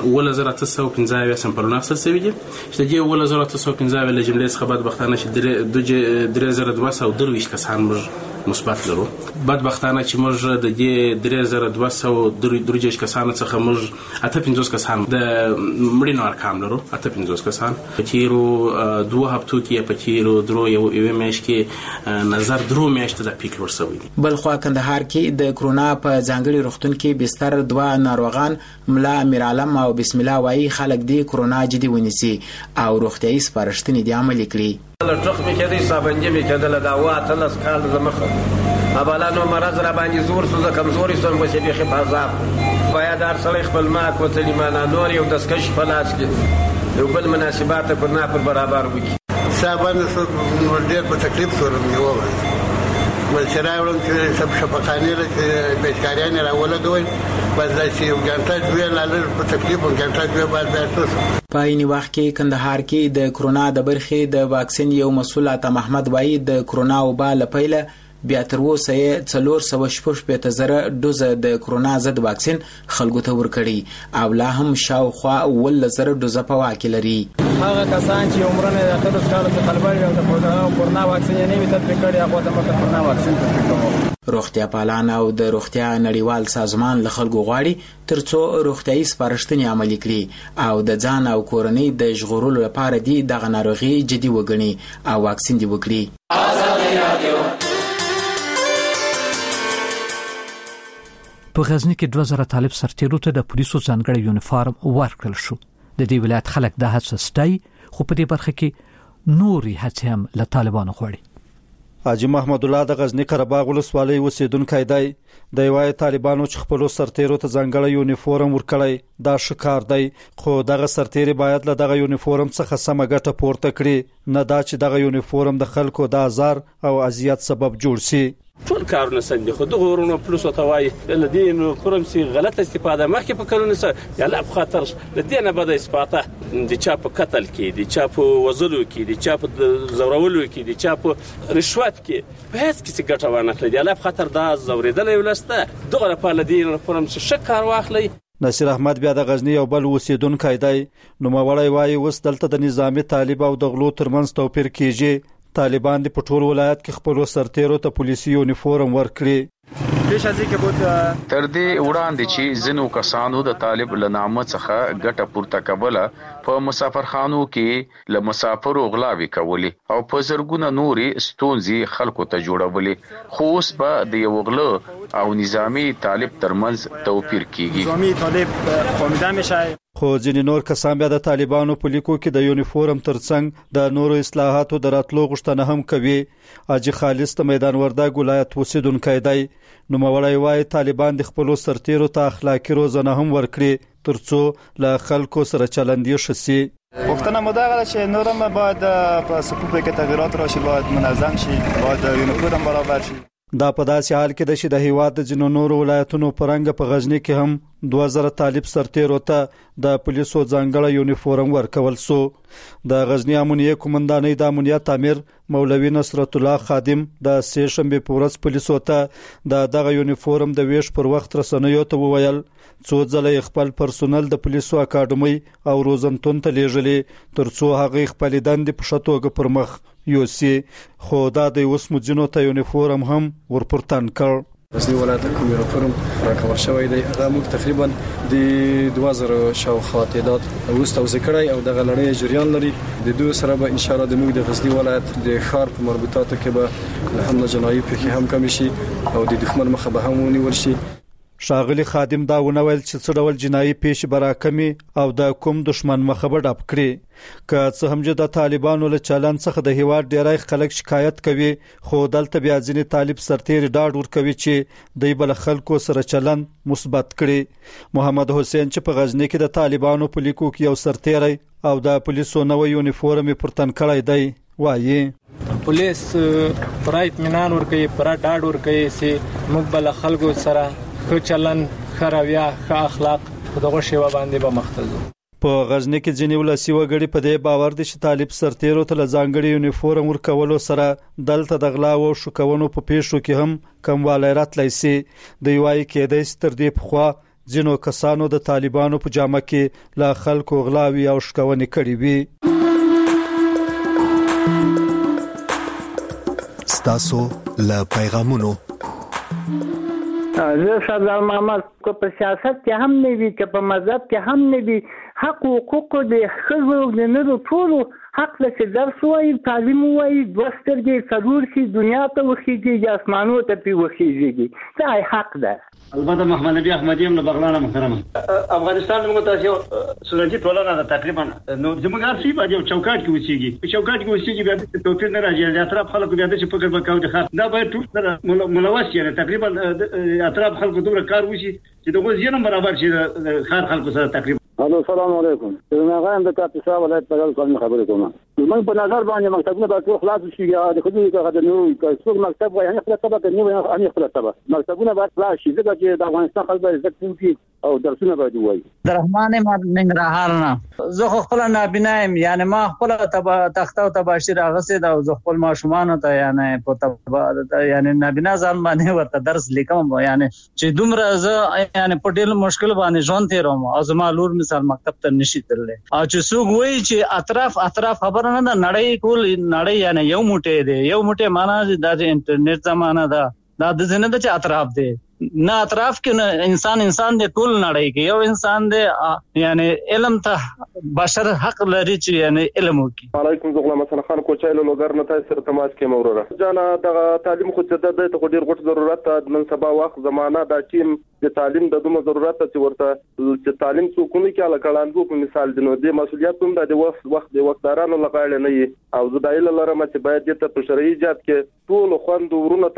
1915 سمپلونه اخیستل شوي دي چې د 1915 له جملې څخه بدبختانه چې 3223 کسان موږ مثبت لرو. بدبختانه چې موږ د دې 3223 کسانو څخه موږ 58 کسان د مړینو ارقام لرو. 58 کسان په تیرو 2 هفتو کې په تیرو درو یو میاشت کې نظر درو میاشتې د پیک ورسوي دي. بل خو کندهار کې د کورونا په ځانګړي روغتون کې بستر 2 ناروغان ملا امیر عالم او بسم الله وایي خلک د کورونا جدي ونیسي او روغتيایي سپارښتنې دي عملي کړي. لټخ مې کېدې صابنجي مې کېدل دا واته لاس کال زمخه ابالانو مرز را باندې زور سوزه کمزوري سم بشه بيخي بازار باید هر څلې خپل ما کوتلی معنا نور یو دسکش پلاس کې یو بل مناسبات پر نه پر برابر وکړي. صابن ډېر په تکلیف سره مې ووایي ولچراولم چې سب شفقانه له بیکاریان راولدوي بس دا چې یو ګنټه دوی لاله په تکلیف ګنټه دوی باندې په عین وخت کې کندهار کې د کورونا د برخې د واکسین یو مسؤل عطا محمد وایي د کورونا وبا لپاره بیا تر اوسه 416,000 ډوزه د کورونا ضد واکسین خلکو ته ورکړي او لا هم شاوخوا 10,000 ډوزه په واکیل لري. هغه کسان چې عمرونه د 30 کال څخه قلبي او د کورونا واکسین نه وي تطبیق کړي هغه د کورونا واکسین تطبیق کوي. روغتیا پالان او د روغتیا نړیوال سازمان له خلکو غواړي ترڅو روغتيایي سپارښتنې عملي کړي او د ځان او کورنۍ د ژغورلو لپاره دي دغه ناروغي جدي وګڼي او واکسین دی وکړي. په غزنی کې 2000 طالب سرتیرو ته د پولیسو ځانګړی یونیفارم ورکړل شو. د دې ولایت خلک د هڅه ستای خو په دې برخه کې نوري هڅې هم له طالبانو غواړي. حاجی محمد الله د غزنی قره باغ ولسوالۍ اوسیدونکو دی د یوای طالبانو چې خپل سرتیرو ته ځانګړی یونیفورم ورکړی دا شکار دی، خو دغه سرتیری باید له دغه یونیفورم څخه سمه ګټه پورته کړي، نه دا چې دغه یونیفورم د خلکو د آزار او اذیت سبب جوړ شي. ټول کارونه سم دي، خو دغه ورونو پلوس او توای لدین کوم سي غلط استفاده مخکې په کلونه سره یا لا په خاطر لدینه بده استفاده د چا په قتل کې، د چا په وزلو کې، د چا په زورولو کې، د چا په رشوت کې په هیڅ کې ګټه ونه کړی، یا لا په خاطر دا زوریدل ولسته دغه په لدین کوم څه شکار واخلي. نصیر احمد بیا د غزنی یو بل اوسیدونکی دی، نو مولای وایي اوس دلته د نظامی طالب او د غلو ترمنځ توپیر کیږي. طالبان د پټول ولایت کې خپل سرتیرو ته پولیسي یونیفورم ورکړي. تر دې وړاندې چې زنو کسانو د طالب له نامه څخه ګټه پورته کوله، په مسافرخانو کې له مسافرو غلاوي کولې او په زرګونه نوري ستونزې خلکو ته جوړولې، خو اوس به د یو غلو او نظامی طالب ترمنځ توپیر کیږي. نظامی طالب فهمیده میشه، خو ځینې نور کسان بیا د طالبانو په لیکو کې د یونیفورم ترڅنګ د نورو اصلاحاتو د راتلو غوښتنه هم کوي. حاجی خالص د میدان وردګ ولایت اوسیدونکی دی، نو مولای وایي طالبان د خپل سرتیرو ته اخلاقی روزنه هم ورکړي ترڅو له خلکو سره چلندي شي. وختونه مداغه چې نورم باید په صفوف کې تغیرات راشي، باید منظم شي، باید یونیفورم برابر شي. دا په داسې حال کې د هیواد د جنو نور ولایتونو پرنګ په غزنی کې هم 2000 طالب سرتیرو ته د پولیسو ځانګړی یونیفورم ورکول سو. د غزنی امنیه قومندانۍ د امنیت امیر مولوی نصرت الله خادم د سه شنبه په ورځ پولیسو ته دغه یونیفورم د ویش پر وخت رسنیو ته وویل څو ځله خپل پرسونل د پولیسو اکاډمي او روزنتون ته لیږلي ترڅو هغه خپل دندې په شتوګه پر مخ یوسي، خو دا د اوس مجنو ته یونیفورم هم ورپورتن کړ. غزنی ولایت کوم یونیفورم راکول شوی دی، هغه موږ تقریبا د 2000 شاوخوا تعداد وروسته وزکړی او د غلړې جریان لري. د دوی سره به ان شاء الله د موږ د غزنی ولایت د ښار په مربوطاتو کې به الحمدلله جنایي پیښې هم کم شي او د دښمن مخه به هم ونیول شي. شاغلی خادم دا ونویل چې څه ډول جنایي پیښې براکمي او د کوم دشمن مخه به ډاب کړي. که څه هم چې د طالبانو له چلن څخه د هیواد ډیری خلک شکایت کوي، خو دلته بیا ځینې طالب سرتیري ډاډ ورکوي چې دوی بل خلکو سره چلن مثبت کړي. محمد حسین چې په غزنی کې د طالبانو په لیکو کې یو سرتیری او د پولیسو نوې یونیفورم پورتن کړی دی، وایي پولیس پر اطمینان ورکوي، پر ډاډ ورکوي چې موږ بل خلکو سره ښه چلن، ښه رویه، ښه اخلاق په دغه شیوه باندې به مختزو. په غزنی کې ځینې ولسی وګړي په دې باور دي چې طالب سرتیرو ته ځانګړي یونیفورم ورکولو سره دلته د غلا او شوکونو په پیښو کې هم کموالی راتلی سي. د یوای کېدای ستر دی په خوا ځینو کسانو د طالبانو په جامه کې لا خلکو غلاوي او شکونې کړې وي. ستاسو له پیغامونو زه سردار محمد کو په سیاست کې هم نه وي، که په مذهب کې هم نه وي، حق او حقوق د ښځو د نرو ټولو حق له چې درس وایي، تعلیم وایي، دوه سترګې څلور شي دنیا ته وخیږي، اسمانو ته پی وخیږي، دا حق ده. البته محمد نبی احمدی هم له بغلان محترمه افغانستان موږ تاسو سنتي ټولنه ده تقریبا، نو زموږ هر څه په یو چوکاټ کې وسیږي، په چوکاټ کې وسیږي بیا توپیر نه راځي، د اطراف خلکو بیا د فکر وکاو دي دا باید ټول سره ملوث یعنی تقریبا اطراف خلکو دومره کار وشي چې دغه ځینم برابر شي د خار خلکو سره تقریبا. الو السلام علیکم، زه غواړم د کاپیسا ولایت په اړه کوم خبرې کوم. موږ په نظر باندې مکتبونه به ټول خلاص شي، د خدای څخه د نو څوک مکتب وایي نه خلاص سبق نه وایي نه خلاص سبق، مکتبونه به خلاص شي ځکه چې د افغانستان خلک به عزت کوي او درسونه باید وایي. درحمان ننګرهار نه زه خپل نابینایم، یعنی ما خپل تخته او تباشیر اغسه دا زه خپل ماشومان ته یعنی په یعنی نابینا ځان باندې ورته درس لیکم، یعنی چې دومره زه یعنی په ډېر مشکل باندې ژوند تیروم او زما لور مثال مکتب ته نشي تللی، او چې څوک وایي چې اطراف خبره نه ده، نړۍ ټول نړۍ یعنی یو موټی دی، یو موټی معنا د انټرنیټ زمانہ ده، دا د ځنه د اطراف دی، نه اطراف کې نه انسان دی، ټول نړۍ کې یو انسان دی، یعنی علم ته بشر حق لري چې یعنی علم وکړي. علیکم غلام حسن خان کوچایلو لوګر نه تاسو سره تماس کې موروره جانا د تعلیم خو څه د ته ډیر غوټ ضرورت ده، نن سبا وخت زمانہ دا ټیم د تعلیم د دومره ضرورت ته ورته چې تعلیم څو کومي کې الکلانګو په مثال دي، نو د مسولیت هم د وختدارانو لغاړه نه او زدایل لرم چې باید د شرعي ایجاد کې ټول خوند ورونه ته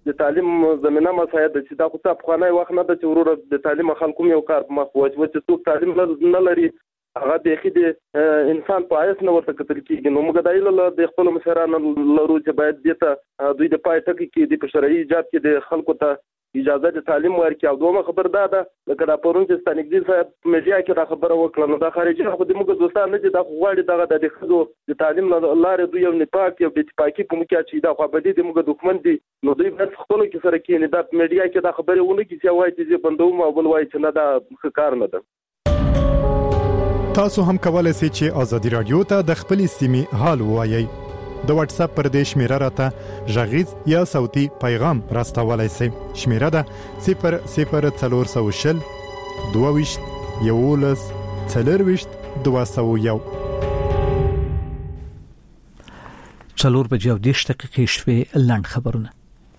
د تعلیم زمينه مساعد چې دا خو څه خوانای وخت نه د چورو د تعلیم خلکو یو کار مخ وځي چې څوک تعلیم نه لري هغه د خېد انسان په آیس نه ورته کتل کیږي نو موږ دایله د خپل مشرانو لرو چې باید دته دوی د پای ټکی کې د شرعي ایجاد کې د خلکو ته اجازه د تعلیم ورکړي او دومره خبر ده لکه دا پرون چې ستانګدي صاحب میډیا کې دا خبره وکړه نو دا خارجي خو د موږ دوستان نه چې دا غواړي دغه د خزو د تعلیم لارې دوی یو نپاک یو د اتفاقی په موږ چې دا خو به د موږ دښمن دي نو دوی بس خپل کې سره کې نه د میډیا کې دا خبره ونه کې چې وایي چې بندوم او بل وایي چې نه دا کار نه ده تاسو هم کولای شئ چې ازادي رادیو ته د خپل سیمې حال ووایي د واتس اپ پر دې شمیره راته ژغیز یا صوتي پیغام راستولای شئ شمیره ده 00420 22 11 40 201 څلور بجې او 10 دقیقې شوې لاند خبرونه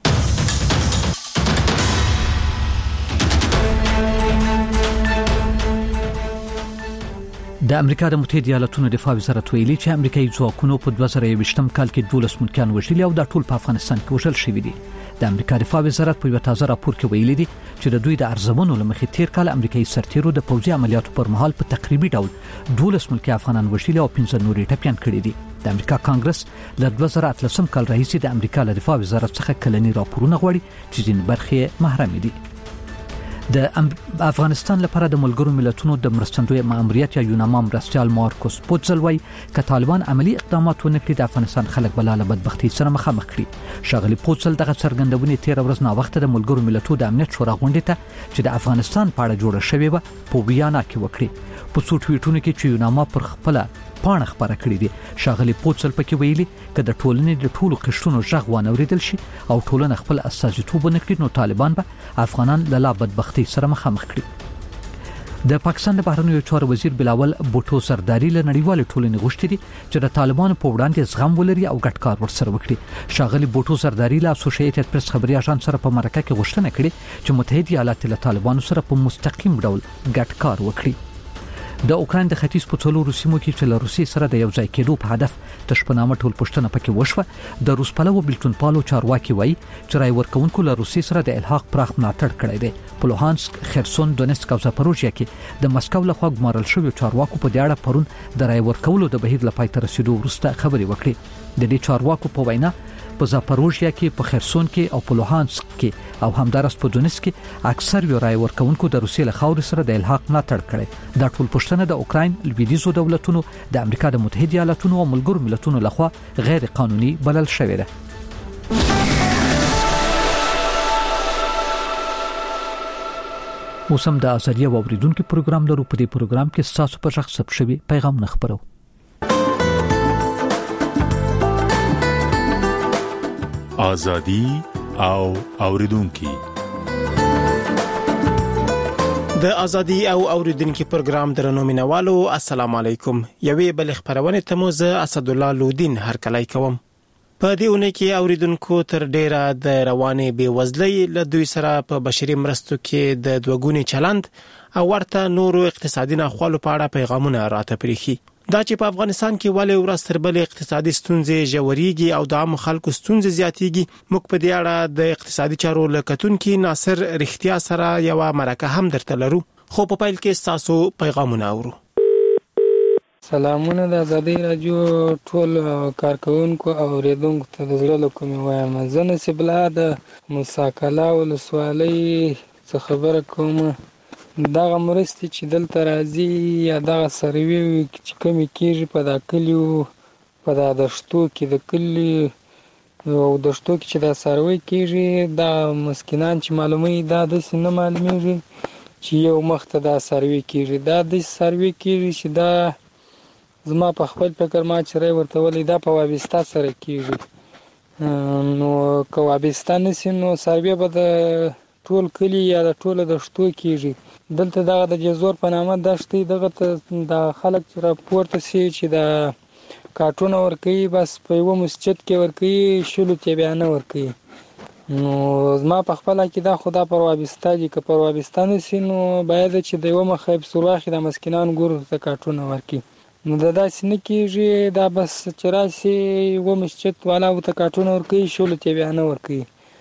د امریکا د متحده ایالاتونو دفاع وزارت ویلي چې امریکایي ځواکونو په 2020م کال کې 12 ملکیان وژلي او د ټول په افغانستان کې وژل شوی دي د امریکا دفاع وزارت په یو تازه راپور کې ویلي دي چې د دوی د ارزمونو لمخې تیر کال امریکایي سرتیرو د پوځي عملیاتو پر مهال په تقریبي ډول 12 ملکی افغانان وژلي او 15 نوري ټپيان کړي دي د امریکا کانګرس له 2013 کال راهیسې د امریکا له دفاع وزارت څخه کلنی راپورونه غواړي چې ځینې برخې محرم دي د افغانستان لپاره د ملګرو ملتونو د مرستندوی ماموریت یا یوناما مرستیال مارکوس پوتزلوی ک طالبان عملی اقدامات ونکړي د افغانستان خلک بلاله بدبختی سره مخامخ کړي شغلی پوتزل دغه څرګندونه 13 ورځ نه وخت د ملګرو ملتونو د امنیت شورا غونډې ته چې د افغانستان په اړه جوړه شوې و په ویانا کې وکړي په څو ټویټونو کې چې یوناما پر خپل پاڼه خبره کړې دي شاغلی پوتزل پکې ویلي ک د ټولنې د ټولو قشرونو ژغ وانوریدل شي او ټولنه خپل استازیتوب نکړي نو طالبان به افغانان له بدبختی سره مخامخ کړي د پاکستان د بهرنیو چارو وزیر بلاول بوټو سرداری له نړیوال ټولنې غوښتي دي چې د طالبانو په وړاندې زغم ولري او ګډ کار ورسره وکړي شاغلی بوټو سرداری له اسوسییټډ پریس خبري اژانس سره په مرکه کې غوښتنه کړې چې متحده ایالات له طالبانو سره په مستقیم ډول ګډ کار وکړي د اوکرين د ختیځ په څلورو سیمو کې چې له روسي سره د یو ځای کېدو په هدف تشپنامه ټول پښتنه پکې وشوه د روس پلو بلټون پالو چارواکي وایي چې راي ورکونکو له روسي سره د الحاق پراخ ملاتړ کړی دی په لوهانسک خرسون دونیتسک او زاپروژیا کې د مسکو لخوا ګمارل شوی چارواکو په دې اړه پرون د راي ورکولو د بهیر لپاره تر رسیدو وروسته خبري وکړي د دې چارواکو په وینا په زاپروژیا کې په خرسون کې او په لوهانسک کې او همدارس په دونیتسک کې اکثر یو راي ورکونکو د روسي له خاورې سره د الحاق ملاتړ کړي دا ټول پښتنه د اوکرين لویدیزو دولتونو د امریکا د متحده ایالاتونو او ملګرو ملتونو لخوا غیر قانوني بلل شوې ده اوسم د ازادي او اوریدونکو پروګرام لرو په دې پروګرام کې تاسو په شخص ثبت شوی پیغام نخبرو ازادي او اوریدونکو د ازادي او اوریدونکو پروګرام درنو مینوالو السلام علیکم یوې بل خبرونه تموزه اسد الله لودین هر کلای کوم په دې ونه کې اوریدونکو تر ډیره د روانې بیوزلۍ له دوی سره په بشري مرستو کې د دوګونی چلند او ورته نورو اقتصادي ناخوالو په اړه پیغامونه راته پریخي دا چې په افغانستان کې ولې ورځ تر بلې اقتصادي ستونزې ژورېږي او د عام خلکو ستونزې زیاتېږي موږ په دې اړه د اقتصادي چارو لکتونکو ناصر رښتیا سره یو مرکه هم درته لرو خو په پیل کې تاسو پیغامونه اورو سلامونه د ازادي رادیو ټول کارکونکو او اوریدونکو ته د زړه له کومې وایم زه نصیب الله د مساکلا ولسوالۍ څخه خبره کوم دغه مرستې چې دلته راځي یا دغه سروي چې کومې کېږي په دا کلیو په دا دشتو کې د کلی او دشتو کې چې دا سروي کېږي دا مسکینان چې معلومي دا داسې نه معلومیږي چې یو مخ ته دا سروي کېږي دا داسې سروي کېږي چې دا زما په خپل فکر ما چې رای ورته ولې دا په وابسته سره کېږي نو که وابسته نشي نو سروي به د ټول کلی یا د ټول دشتو کېږي دلته دغه د جزور په نامه دشتې دغه ته د خلک چې راپورته سي چې د کارټونه ورکوي بس په یو مسجد کې ورکوي شلو ته بیا نه ورکوي نو زما په خپله کې دا خو دا پر وابسته دي که پر وابسته نشي نو باید چې د یوه مخه اپسول واخلي د مسکینانو ګورو ته کارټونه ورکوي نو دا داسې نه کېږي دا بس چې راسي یوه مسجد والا ورته کارټونه ورکوي شلو ته بیا نه ورکوي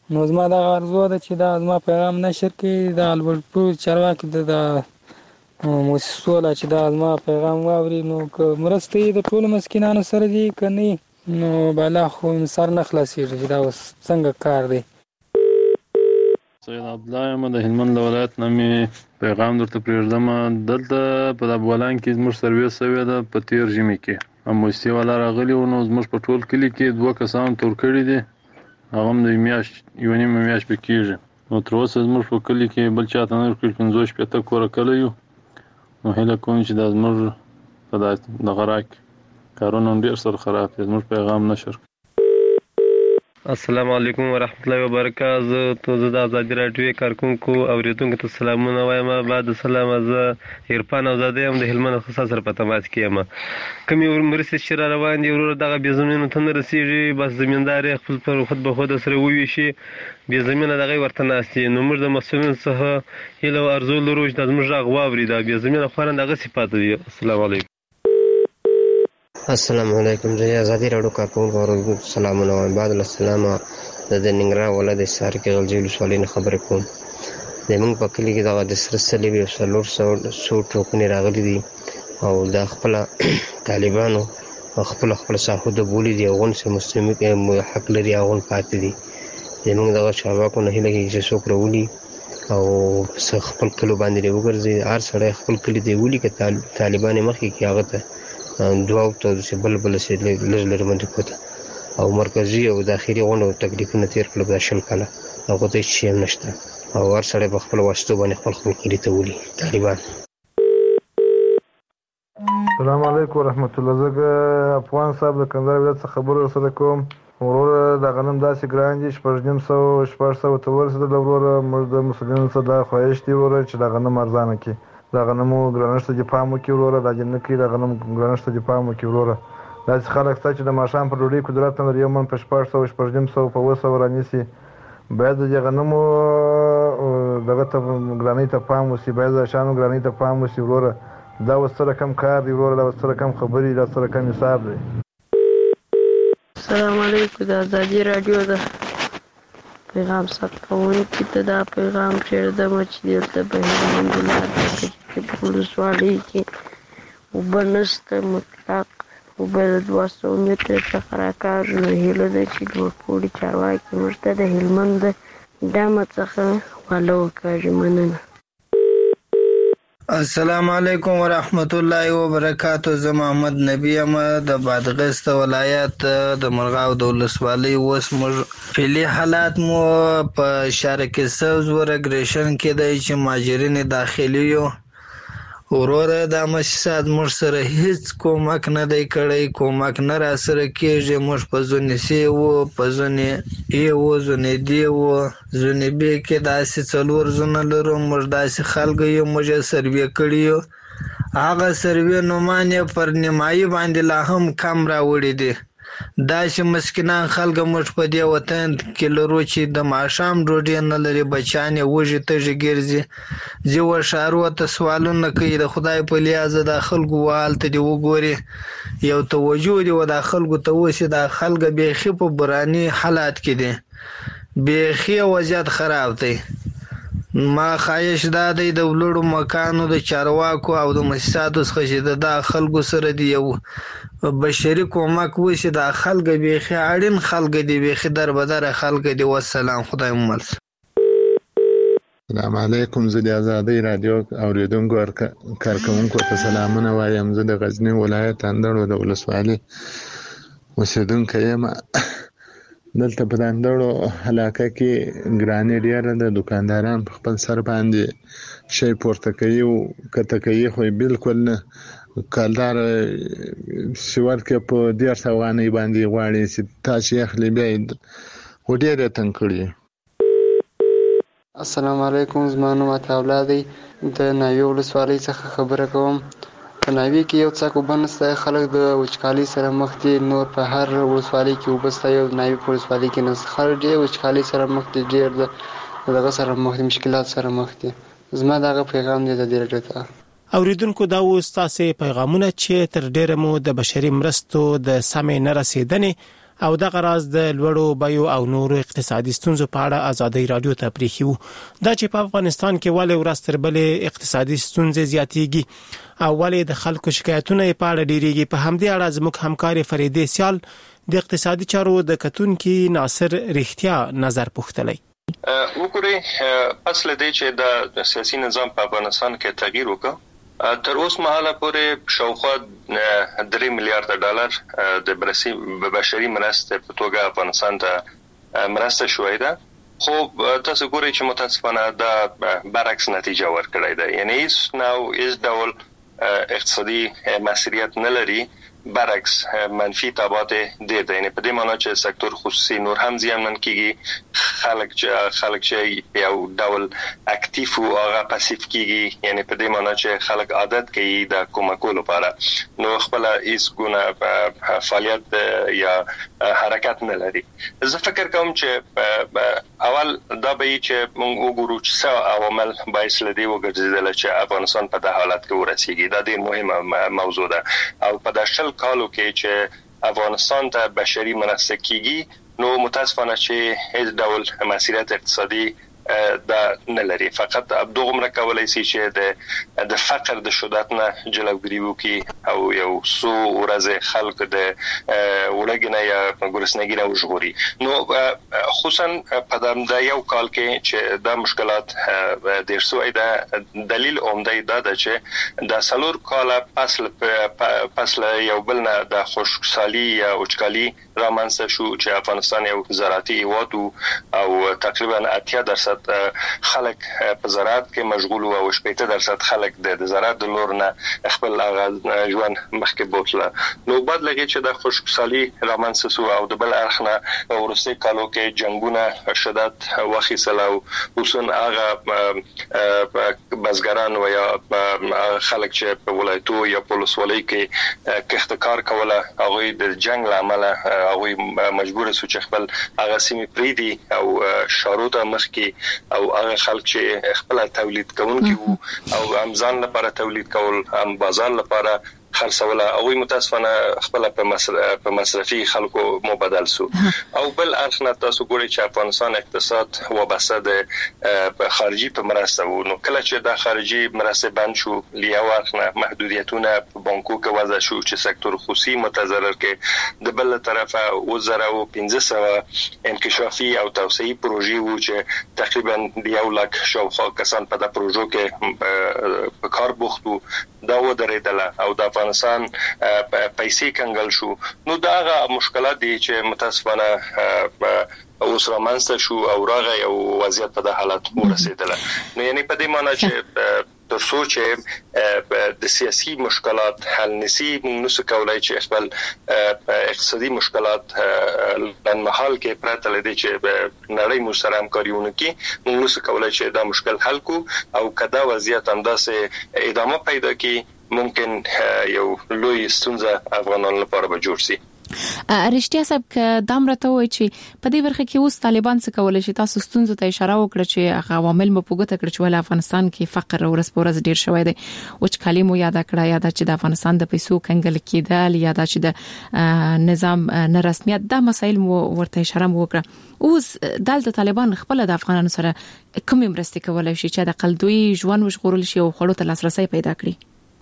نو زما دا ارزو ده چې دا زما پیغام نشر کړي د البرټپور چارواکي د مؤسسو لا چې دا زما پیغام واوري نو که مرسته یې د ټولو مسکینانو سره دي که نه نو بالا خو سر نه خلاصېږي چې دا اوس څنګه کار دی. سید عبدالله یم د هلمند له ولایت نه مې پیغام درته پرېږدم. دلته په افغانستان کې زموږ سروې شوې ده په تېر ژمي کې اموستي والا راغلي وو نو زموږ په ټول کلي کې 2 کسان تور کړي دي هغه هم د یو نیمه میاشت به کېږي نو تر اوسه زموږ په کلي کې بل چاته نه ورکړي 50-60 کوره کلی یو نو هیله کوم چې دا زموږ په دغه راکې کارونه ډېر سره خراب دي زموږ پیغام نشر. السلام علیکم ورحمت الله وبرکاته. زه د ازادي راډیو کارکونکو اوریدونکو ته سلامونه وایم. بعد سلام زه عرفان اوزاده یم د هلمند خاص سره په تماس کې یم. کومې مرستې چې را روان دي ورور دغه بې زمینو ته نه رسېږي بس زمیندار یې خپل پر خود به خود سره وویشي بې زمینه دغه ورته ناست دي نو موږ د مسؤلینو څخه هیله او ارزو لرو چې دا زموږ غږ واوري دا بې زمینه خورا دغه صفات دي. السلام علیکم. السلام علیکم. زه ازادي راډیو کارکونکو اوریدونکو سلامونه وایم. بعد السلام د ننګرهار ولایت سار کې غلجي ولسوالۍ نه خبرې کوم. زموږ په کلي کې دغه د سره صلیبي او 400 ټوکنې راغلي دي او د خپل طالبانو خپل ساحو د بولی دي او غونډه مسلمي حق لري او غون پاتې دي. زموږ دغه چارواکو نه هیله کوي چې څوک راولي او خپل کلو باندې وګرځي هر سړی خپل کلي دی ولي کې طالبان مخکې کې هغه ته دواو ته چې بل سي لږ باندې کوته او مرکزی او داخلي غونډو تکلیفونه تیر کړل په شل کاله هغه ته هیڅ شی نشته او هر سړی په خپل واسطو باندې خپل کلي ته ولي طالبان. السلام علیکم ورحمت الله. زه افغان صاحب د کندهار ولایت څخه خبر سره کوم. ورور د غنم داسې ګران دي 600 ته ورسېدل. ورور موږ د مسلمانانو څخه دا خواهش دی ورور چې د غنم ارزانه کړي د غنمو ګرانښت ته پام وکړي وروره دا جن کې د غنم ګرانښت ته پام وکړي وروره. داسې خلک شته چې د ماښام په ډوډۍ قدرت نه لري یو من په 600 په 200 رانیسي باید د غنمو دغه ته ګرانۍ ته پام وشي باید د شانو ګرانۍ ته پام وشي وروره. دا وسره کم کار دی وروره دا وسره کم خبرې دا سره کم حساب دی. السلام علیکم. د ازادي راډیو د پیغام ثبتونکي ته دا پیغام پرېږدم چې دلته په هلمند ولایت کې په ولسوالۍ کې اوبه نشته مطلق اوبه د 200 متره څخه راکاږي نو هیله ده چې ورپورې چارواکي موږ ته د هلمند د ډامه څخه واله وکړي. مننه. السلام علیکم ورحمت الله وبرکاته. زه محمد نبی یم د بادغیس ولایت د مرغاو د ولسوالۍ. اوس موږ فعلي حالات مو په شارک سوز ورګریشن کې دی چې ماجرین داخلي یو وروره د مؤسسات موږ سره هیڅ کومک نه دی کړی کومک نه را سره کېږي. موږ په زونې سی وو په زونې ای وو زونې دی وو زونې بی کې داسې 4 زونه لرو. موږ داسې خلک یو موږ سروې کړي یو هغه سروې نومان یې پر نیمایي باندې لا هم کم راوړي دي. داسې مسکینان خلک موږ په دې وطن کې لرو چې د ماښام ډوډۍ نه لري بچیان یې وږي تږي ګرځي. ځینو ښارو ته سوالونه کوي د خدای په لیازه د خلکو وهلته دې وګوري یو توجه دې و د خلکو ته وشي د خلک بیخي په براني حالات کې دي بیخي وضعیت خراب دی. ما خواهش دا دی د ولړو مکانو د چارواکو او د مؤسساتو څخه چې د خلکو سره دی یو بشري کومک وشي د خلک بیخي اړین خلک دی بیخي دربدر خلک دی. والسلام خدای مو مل. السلام علیکم. زه د ازادي راډیو اوریدونکو کارکونکو ته سلامونه وایم. زه د غزنی ولایت اندړو د ولسوالۍ اوسیدونکی یم. دلته په اندړو علاقه کې ګرانې ډیره د دکانداران په خپل سر باندې شی پورته کوي او کته کوي خو بالکل نه کالدار شوار کې په 1.5 افغانۍ باندې غواړي چې تاسو یې خپل بیا وډیره تنکړي. السلام علیکم. زما نوم اولادی د ناوی ولسوالۍ څخه خبره کوم. په ناوی کې یو څاک وبنسته خلک د وچکالي سره مخ دي. نور په هر ولسوالۍ کې وبسته یو ناوی په ولسوالۍ کې نه خلک ډېر وچکالي سره مخ دي ډېر دغه سره مخ دي مشکلات سره مخ دي. زما دغه پیغام دی د دې راډیو. اوریدونکو دا وستاسې پیغامونه چې تر ډیره مو د بشري مرستو د سمې نه رسیدنې او دغه راز د لوړو بیو او نورو اقتصادي ستونزو په اړه ازادي رادیو ته پریښیو. دا چې په افغانستان کې ولې ورځ تر بلې اقتصادي ستونزې زیاتېږي او ولې د خلکو شکایتونه په اړه ډېریږي، په همدې اړه زموږ همکار فریدې سیال د اقتصادي چارو د کتونکي ناصر رښتیا نظر پوښتلی. وګورئ، پس له دې چې د سیاسي نظام په افغانستان کې تغییر وکړ، تر اوس مهاله پورې شاوخوا 3 میلیارډ ډالر د بشري مرستې په توګه افغانستان ته مرسته شوې ده. خو تاسو ګورئ چې متاسفانه دا برعکس نتیجه ورکړې ده، یعنی هیڅ ډول اقتصادي مسئولیت نه لري، برعکس منفي تبعات ډېر دي. یعنی په دې معنی چې سکتور خصوصي نور هم زیانمن کیږي، خلک چې یو ډول اکټیو او هغه پاسیو کیږي، یعنی په دې معنی چې خلک عادت کوي د کومکولو لپاره، نو خپل هیڅ ګونه فعالیت یا حرکت نه لري. زه فکر کوم چې اول دا به چې موږ وګورو چې څه عوامل باعث لدی وګرځیدل چې افغانستان په دغه حالت کې ورسیږي. دا ډېر مهمه موضوع ده او په داشل کالو کې چې افغانستان ته بشري مرسته کیږي، نو متاسفانه چې هیڅ ډول مسئولیت اقتصادي دا نه لري. فقط دغه کولای شي چې د فقر د شدت نه جلوګیری وکړي او یو څو ورځې خلک د وړګنه یا ګورسنګي نه وژغوري. نو خصوصا په دا یو کال کې چې دا مشکلات ډېر سوی ده، دلیل عمده دا ده چې د سلور کاله پس یو بل نه د خوشحالي یا وچکالي رامنځته شو چې افغانستان یو زراعتي هیواد او تقریبا 80% خلک په زراعت کې مشغول او 80% خلک د زراعت د لور نه خپل ژوند مخکې بوتله. نو بعد لګي چې د خوشحالي رامنځته شو او د بل اړخ نه ورسته کالو کې جنگونه شدت واخیسل او اوسن هغه بزګران و یا خلک چې په ولایتو یا په ولسوالۍ کې کښت کار کوله، هغه د جنگ لامل هغه مجبور شو چې خپل هغه سیمې پریدي او شاروته مخکې او هغه خلک چې خپل تولید کوونکي وو او هم ځان لپاره تولید کول، هم بازار لپاره خرڅول، او متاسفانه خپل په مصرفي خلکو مبادل سو. او بل اړخ تاسو ګورئ چې افغانستان اقتصاد وابسته د خارجي په مرسته وو. نو کله چې د خارجي مرسته بند شو، لیا ورخنه محدودیتونه په بانکو کې وضع شو چې سکتور خصوصي متضرر کې، د بل طرفه 1500 انکشافي او توسعي پروژې وو چې تقریبا 1 لک شاوخوا کسان په د پروژو کې په کار بوخت وو. دا ودرېدل او د افغانستان پیسې کنګل شو. نو دا هغه مشکلات دي چې متاسفانه اوس رامنځته شو او راغی او وضعیت په د حالت ورسېدل. نو یعنی په دې معنی چې تر څو چې د سیاسي مشکلات حل نشي، موږ نسو کولای چې خپل اقتصادي مشکلات لنمحال کې پرته لدی چې نړۍ مو سره همکاري ونکړي، موږ نسو کولای چې دا مشکل حل کو او کدا وضعیت انداسه ادامه پیدا کړي، ممکن یو لوی ستونزه افغانانو لپاره به جوړ شي. رښتیا صاحب که دا مرته وای چې په دې برخه کې اوس طالبان څه کولای شي؟ تاسو ستونزو ته اشاره وکړه چې هغه عوامل مو پوګه کړ چې ول افغانستان کې فقر ورځ په ورځ ډیر شوی دی، وچکالي مو یاد کړه، یاد چې د افغانستان د پیسو کنګل کېدل، یاد چې د نظام نه رسمیت، دا مسایل مو ورته اشاره وکړه. اوس دلته طالبان خپل د افغانانو سره کوم مرستې کولای شي چې د قلدوی ژوند وژغورل شي او خړو ته لاسرسي پیدا کړي؟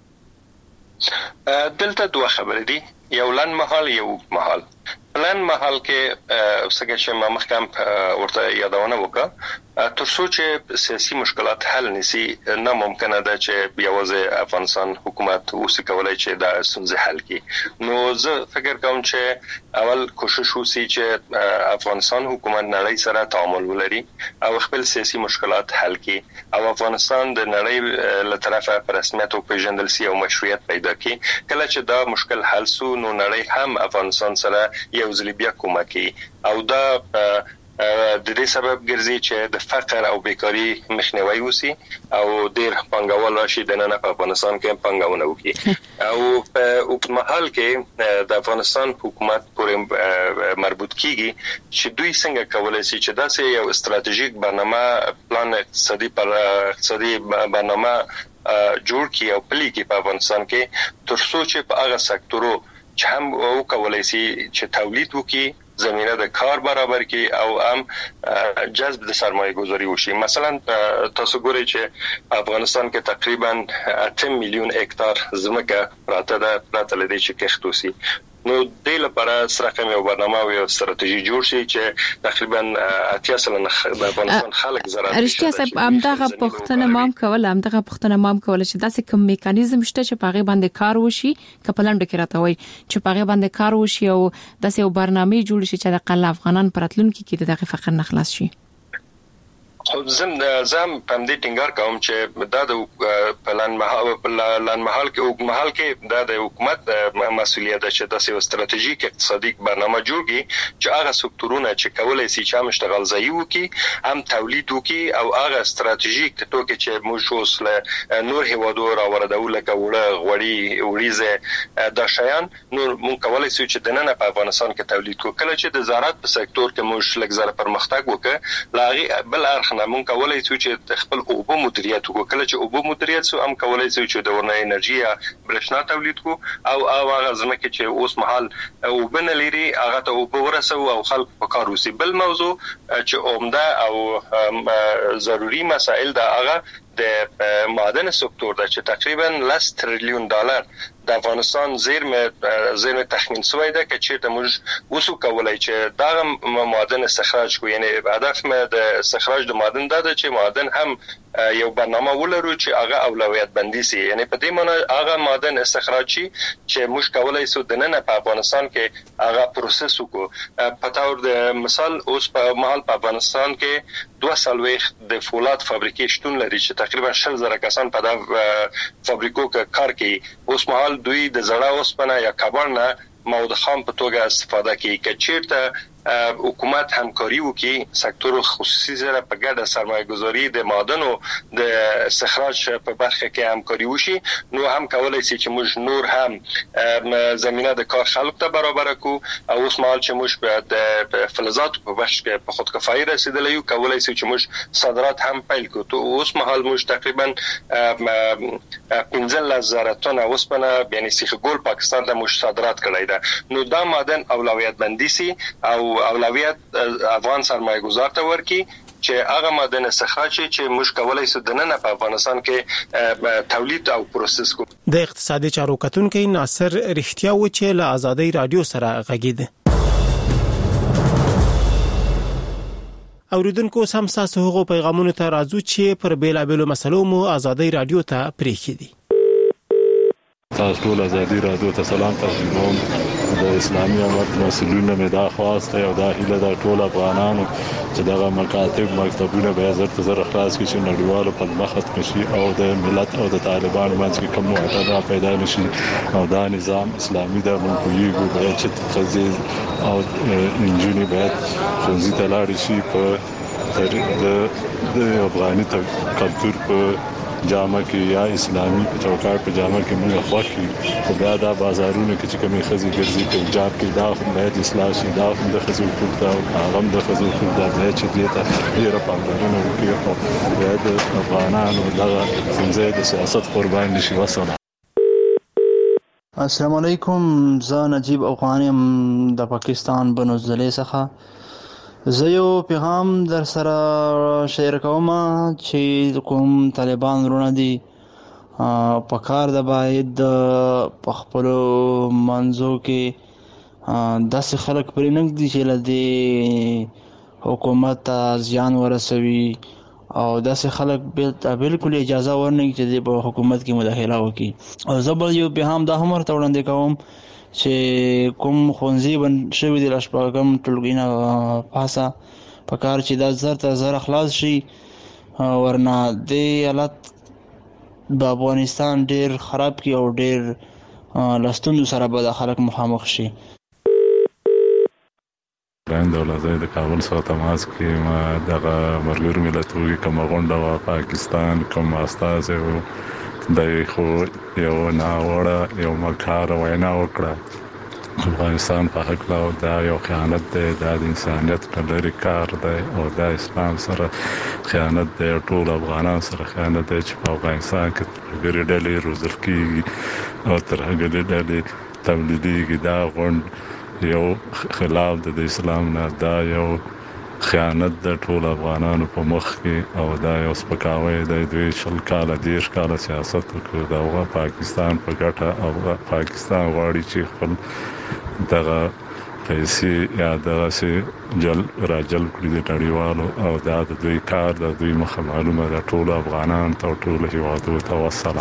دلته دوه خبرې دي، یو لن محل یو محل. پلان محل کې څنګه چې ما مخکم ورته یادونه وکړه، تر څو چې سیاسي مشکلات حل نشي نه ممکنه ده چې یوازې افغانستان حکومت اوس کولای چې دا ستونزې حل کړي. نو زه فکر کوم چې اول کوشش وشي چې افغانستان حکومت نړۍ سره تعامل ولري او خپل سیاسي مشکلات حل کړي او افغانستان د نړۍ له طرفه په رسمیت او پیژندل سي او مشروعیت پیدا کړي. کله چې دا مشکل حل سو، نو نړۍ هم افغانستان سره یو ځل بیا کومکی او دا د دې سبب ګرځي چې د فقر او بیکاری مخنیوي وسی او ډیر پنګوال راشي د نن په افغانستان کې پنګونه وکړي او په اوکمحل کې د افغانستان حکومت پورې مربوط کیږي چې دوی څنګه کولای شي چې داسې یو استراتیژیک برنامه پلان اقتصادي برنامه جوړ کړي او پلي کړي په افغانستان کې، تر څو چې په هغه سکتورو چې هم وکولای شي چې تولید وکړي، زمينه د کار برابر کی او هم جذب د سرمایه گذاری وشي. مثلا تاسو ګورئ چې افغانستان کې تقریبا 8 میلیون هکتار ځمکه پراته ده لدې چې کښت وشي. نو د لپاره سره کوم یو برنامه او یو ستراتیژي جوړ شي چې تقریبا 80% د افغانستان خلک زراعت رښتیا صاحب همدغه پښتنه مام کول چې داسې کوم میکانیزم شته چې پاغه باندې کار وشي کپلند کې راته وای چې پاغه باندې کار وشي او داسې یو برنامه جوړ شي چې د قل افغانان پراتلونکو کې دغه فقر نه خلاص شي. خو زم په دې ټینګار کوم چې دا د پلان محل کې د حکومت مسؤلیت ده چې داسې یو ستراتیژیک اقتصادي برنامه جوړ کړي چې هغه سکتورونه چې کولای شي چې هم اشتغال ځای وکړي، هم تولید وکړي او هغه ستراتیژیک توګه چې موږ اوس له نور هیوادو راوړو لکه غوړي وریزه د شیان نور موږ کولای شو چې د نن په افغانستان کې تولید وکړو. کله چې د زراعت په سکتور کې موږ لږ زره پرمختګ وکړ، لاغي بل اړخ مون کولای شو چې خپل اوبو مدیریت وکړو. کله چې اوبو مدیریت سو هم کولای شو چې د ورنه انرژي یا برېښنا تولید کو او هغه ځمکه چې اوس مهال اوبنه لري هغه ته اوبو ورسو او خلک په کار وسی. بل موضوع چې عمده او ضروری مسائل دا هغه د معدن سکتور دا چې تقریبا $1 تریلیون د افغانستان زیرمه تخمین شوی ده چې چیرته موږ وسو کولای چې دا معدن استخراج کو. یعنی هدف مې د استخراج د معدن ده چې معدن هم یو برنامه ولرو چې هغه اولویت بندي سي. یعنی په دې معنی هغه معدن استخراج شي چې موږ کولای شو د نن په افغانستان کې هغه پروسس وکړو. په تور د مثال اوس په محل په افغانستان کې 2 د فولاد فابریکې شتون لري چې تقریبا 60,000 کسان په دا فابریکو کې کار کوي. اوس مهال دوی د زړه اوسپنه یا کبان نه مواد خام په توګه استفاده کوي. که چیرته حکومت همکاري وکړي، سکتور خصوصي سره په ګډه سرمایه گذاري د معدنو د استخراج په برخه کې همکاري وشي، نو هم کولای شي چې موږ نور هم زمينه د کار خلق ته برابر کو او اوس مهال چې موږ د فلزات په بخش کې په خودکفایي رسیدلی یو، کولای شي چې موږ صادرات هم پیل کو. ته اوس مهال موږ تقریبا 15,000 طن اوسپنه یعنی سیخ ګول پاکستان ته موږ صادرات کړی ده. نو دا معدن اولویت بندي سي او اولویت افغان سرمایه گذار ته ورکی چې هغه معدن استخراج چې موږ کولای شو د نن په افغانستان کې تولید او پروسس کو. د اقتصادي چارو کتونکو ناصر رښتیا و چې له آزادۍ رادیو سره غږید. اوریدونکو سم تاسو هغه پیغامونه ته راځو چې پر بیلابېلو مسلو مو آزادۍ رادیو ته پریښي دي. تاسو ټول آزادۍ رادیو ته سلام تاسو کوم. د اسلامي امت مسؤلینو مې دا خواسته او دا هیله د ټول افغانانو چې دغه مکتبونه به زر خلاص کړي چې نړیوالو په مخت کشي او د ملت او د طالبان منځ کې کوم معتدل پیدا نشي او دا نظام اسلامي د منقویږي به چې تخزي او انجینی به خونځي تلاړي شي په د افغاني کلچر په جامه کې یا اسلامي چوکاټ په جامه کې موږ خوښي او بیا دا بازارونه کې چې کومې خزي ګرځي په جاب کې دا هم باید اصلاح شي. دا هم د خزو حقوق دا او هغه د خزو حقوق دا چې دې ته ډیره پاملرنه وکړي او بیا د افغانانو دغه څنګه د سیاست قربان نشي. وسلام. السلام علیکم. زه نجیب افغانی د پاکستان بنوزلې څخه. زه یو پیغام در سره شیر کوم چې کوم طالبان ورونه دي په کار د باید په خپل منځو کې داسې خلک پرې نږدې چې لدی حکومت ته زیان ورسوي او داسې خلک بالکل اجازه ورنکړي چې په حکومت کې مداخله وکړي. او زه بل یو پیغام دا هم ورته وړاندې کوم چې کوم خونځي بند شوی دی لشپاګم ټولګینه پاسه په کار چې دا زر خلاص شي ورنه د حالت د افغانستان ډیر خراب کی او ډیر لستوندو سره به د خلک مخامخ شي. باندې ولادت د کابل سره تماس کې ما دغه مرګر ملتونو کوم غونډه وا پاکستان کوم استاد دای خو یو ناوړه یو مکار وینا وکړه افغانستان په حق لا دا یو خیانت دی، دا د انسانیت لري کار دی او دا اسلام سره خیانت دی، ټول افغانان سره خیانت دی چې په افغانستان کې ګری ډلې روزل کیږي او تر هغه ډلې تولیدېږي. دا غونډ یو خلاف د اسلام نه، دا یو خیانت د ټول افغانانو په مخ کې او دا یو سپکاوی دی. دوی 20 کاله سیاست وکړ، دا پاکستان په ګټه او پاکستان غواړي چې خپل دغه پیسې یا دغه سي راجل کړی د نړیوالو، او دا د دوی کار د دوی مخه معلومه ده ټول افغانان ته ټول هیوادو ته. والسلام.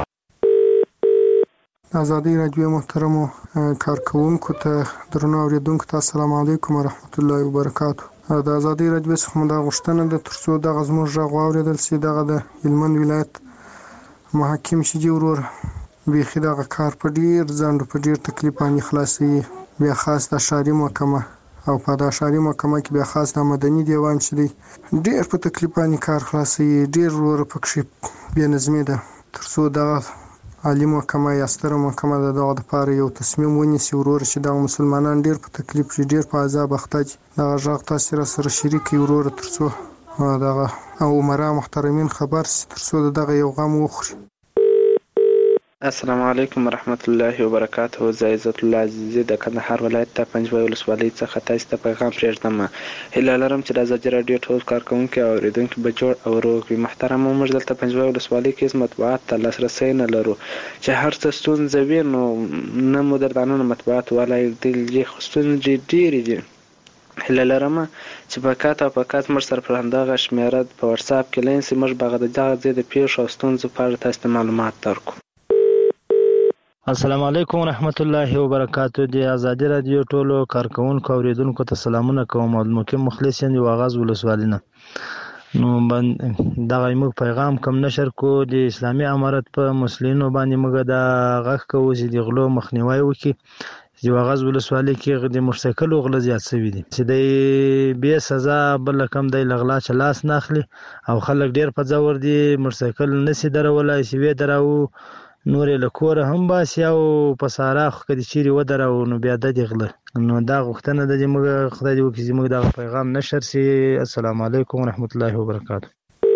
ازادي رادیو محترمو کارکونکو ته درنو اوریدونکو ته السلام علیکم ورحمت الله وبرکاته. د ازادي رادیو څخه موږ غوښتنه ده ترڅو دغه زموږ غږ واوریدل شي. دغه د هلمند ولایت محاکم شجي ورور بیخي دغه کار په ډیر ځنډ په ډیر تکلیف باندې خلاصوي. بیا خاص د اشعاري محکمه او په د اشعاري محکمه کې بیا خاص د مدني دیوان چې دی ډیر په تکلیف باندې کار خلاصوي. ډیر ورور پکې بې نظمي ده. ترڅو دغه عالی محکمه یا ستره محکمه دغه لپاره یو تصمیم ونیسي ورور چې دغه مسلمانان ډیر په تکلیف شي، ډیر په عذاب اخته دي. دغه غږ تاسو سره شریک ورور ترڅو دغه او عمره محترمین خبر سي، ترڅو دغه یو غم وخوري. السلام علیکم ورحمت الله وبرکاته. زه عزت الله عزیزی د کندهار ولایت د پنجوای ولسوالۍ څخه تاسو ته پیغام پرېږدم. هیله لرم چې د ازادي راډیو ټول کارکونکي او اوریدونکي به جوړ او روغ وي. محترم موږ دلته پنجوای ولسوالۍ کې مطبوعات ته لاسرسی نه لرو، چې هر څه ستونزه وي نو نه مو در دننه مطبوعات ولایدلې، خو ستونزې ډېرې دي. هیله لرم چې پکات او پکات موږ سره پر همدغه شمېره په واتساپ کې لاین سي، موږ به د دغه ځای د پیښو او ستونزو په اړه تاسو ته معلومات درکړو. السلام علیکم ورحمت الله وبرکاته. د ازادي رادیو ټولو کارکونکو او اوریدونکو ته سلامونه کوم. مقیم مخلص یم د واغاز ولسوالۍ نه. نو دغه موږ پیغام کم نشر کو د اسلامي امارت په مسلمانانو باندې موږ د غږ کوو چې د غلو مخنیوي وکړي. د واغاز ولسوالۍ کې د موټرسایکل غلا زیات شوي دي چې د بې سزا بل کم دی لغلا چې لاس نه اخلي او خلک ډیر په ځور دي. موټرسایکل نسی درولای چې وې دراو نورې له کوره هم باسي او په سارا خو کدي چیرې ودرو نو بیا د دې غله. نو دا غوښتنه ده چې موږ خدای دې وکړي چې موږ دا پیغام نشر سي. السلام علیکم ورحمت الله وبرکاته.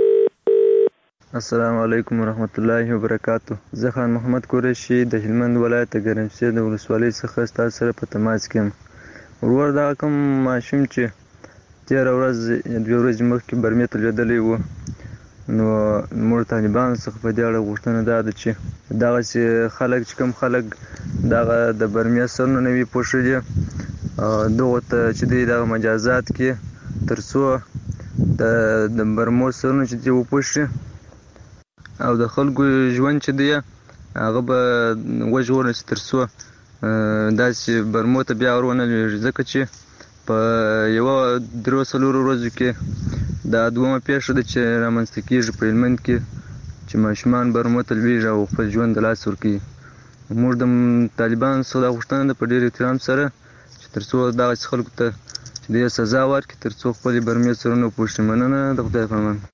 السلام علیکم ورحمت الله وبرکاته. زه خان محمد قریشي د هلمند ولایت ګرمسیر د ولسوالۍ څخه ستاسو سره په تماس کې یم. ورور دا کوم ماشوم چې 13 ورځې مخکې برمې ته لوېدلی و، نو موږ طالبانو څخه په دې اړه غوښتنه دا ده چې دغسې خلک چې کوم خلک دغه د برمې سرونه نه وي پوښلي دغو ته چې دوی دغه مجازات کړي تر څو د برمو سرونه چې دوی وپوښي او د خلکو ژوند چې دی هغه به وژغورل شي تر څو داسې برمو ته بیا ور ونه لوېږي. ځکه چې په یوه 3-4 ورځو کې دا دومره پیښه ده چې رامنځته کېږي په هلمند کې چې ماشومان برمو ته لوېږي او خپل ژوند د لاس ورکوي. موږ د طالبانو څخه دا غوښتنه ده په ډېر احترام سره چې تر څو دغسې خلکو ته چې دوی سزا ورکړي تر څو خپلې برمې سرونه وپوښي. مننه، د خدای په امان.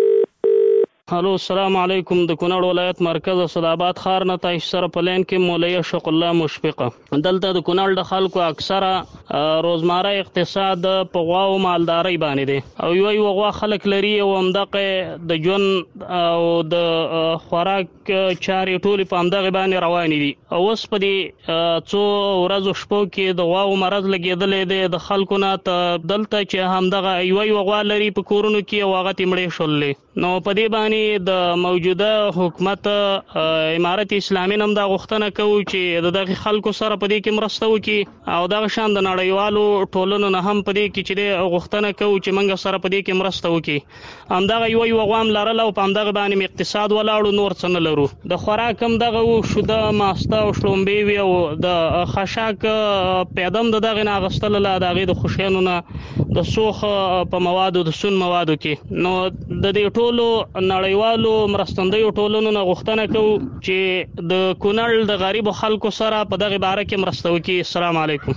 الو السلام علیکم. د کونړ ولایت مرکز صداباد ښار نه تاسو سره په لین کې مولوی شوق الله مشفقه. دلته د کونړ د خلکو اکثره روزمره اقتصاد په غوا او مالدارۍ باندې دی او یو غوا خلک لري او همدغه د ژوند او د خوراک چارې ټولې په همدغه باندې روانې دي. اوس په دې څو ورځو شپو کې د غوا او مرض لګېدلې دی د خلکو نه دلته چې همدغه یو غوا لري په کورونو کې او هغه تمړې شولې. نو په دې باندې د موجوده حکومت امارت اسلامي نم دا غوښتنه کوي چې دغه خلکو سره په دې کې مرسته وکړي او دغه شان د نړیوالو ټولنو نه هم په دې کې چې غوښتنه کوي چې موږ سره په دې کې مرسته وکړي. همدغه یو غوام لرل او په همدغه باندې اقتصاد ولاړو، نور څه نه لرو. د خوراک هم دغه شوده ماسته او شلومبې وي او د خشاک پیدم دغه نه اغستل لا دغه د خوشینو نه د سوخ په موادو د سون موادو کې. نو د دې ټولو نړیوالو مرستندویو ټولنو نه غوښتنه کوو چې د کونړ د غریبو خلکو سره په دغه باره کې مرسته وکړي. السلام علیکم.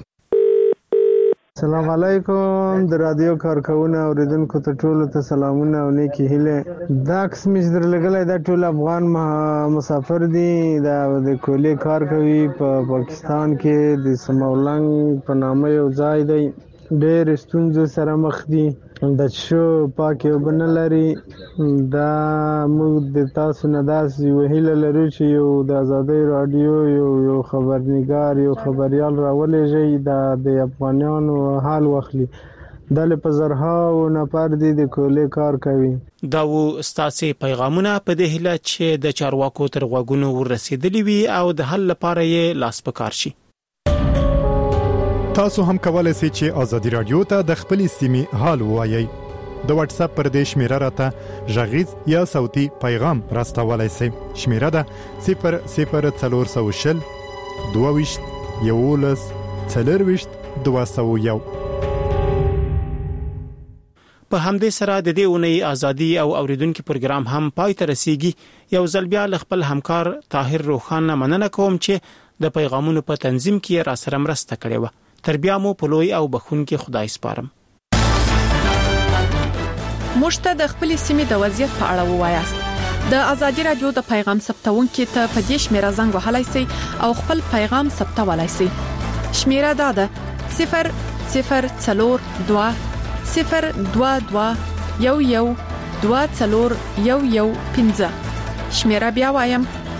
السلام علیکم. د رادیو کارکونکو اوریدونکو ته ټولو ته سلامونه او نیکی هیله. دا قسم چې درلګلای دا ټول افغان مسافر دي، دا د کولې کار کوي په پاکستان کې د سمولنګ په نامه یو ځای دی ډېر ستونزو سره مخ دي. د شو پاکې اوبه نه لري. دا موږ د تاسو نه داسې یوه هیله لرو چې یو د ازادۍ راډیو یو خبرنګار یو خبریال راولېږئ دا د افغانانو حال واخلي. دلې په زرهاو نفر دي د کولې کار کوي. دا و ستاسو پیغامونه په دې هیله چې د چارواکو تر غوږونو ورسېدلی وي او د حل لپاره یې لاس پکار شي. تاسو هم کولای شئ چې ازادي رادیو ته د خپلې سیمې حال ووایئ. د واتس اپ پر دې شمیره راته غږیز یا صوتي پیغام راستولای شئ. شمیره ده 00420 22 11 40 201. په همدې سره د دې اونۍ ازادي او اوریدونکو پروګرام هم پای ته رسیدي. یو ځل بیا خپل همکار طاهر روخان مننه کوم چې د پیغامونو په تنظیم کې را سره مرسته کړې و. تر بیا مو په لوی او بخونکي خدای سپارم. مشته د خپل سیمې د وضعیت په اړه ووایاست. د ازادي رادیو د پیغام ثبتونکو ته په دې شمیره زنګ وهلای شئ او خپل پیغام ثبتولای شئ. شمیره دا ده 00420 022112415. شمیره بیا وایم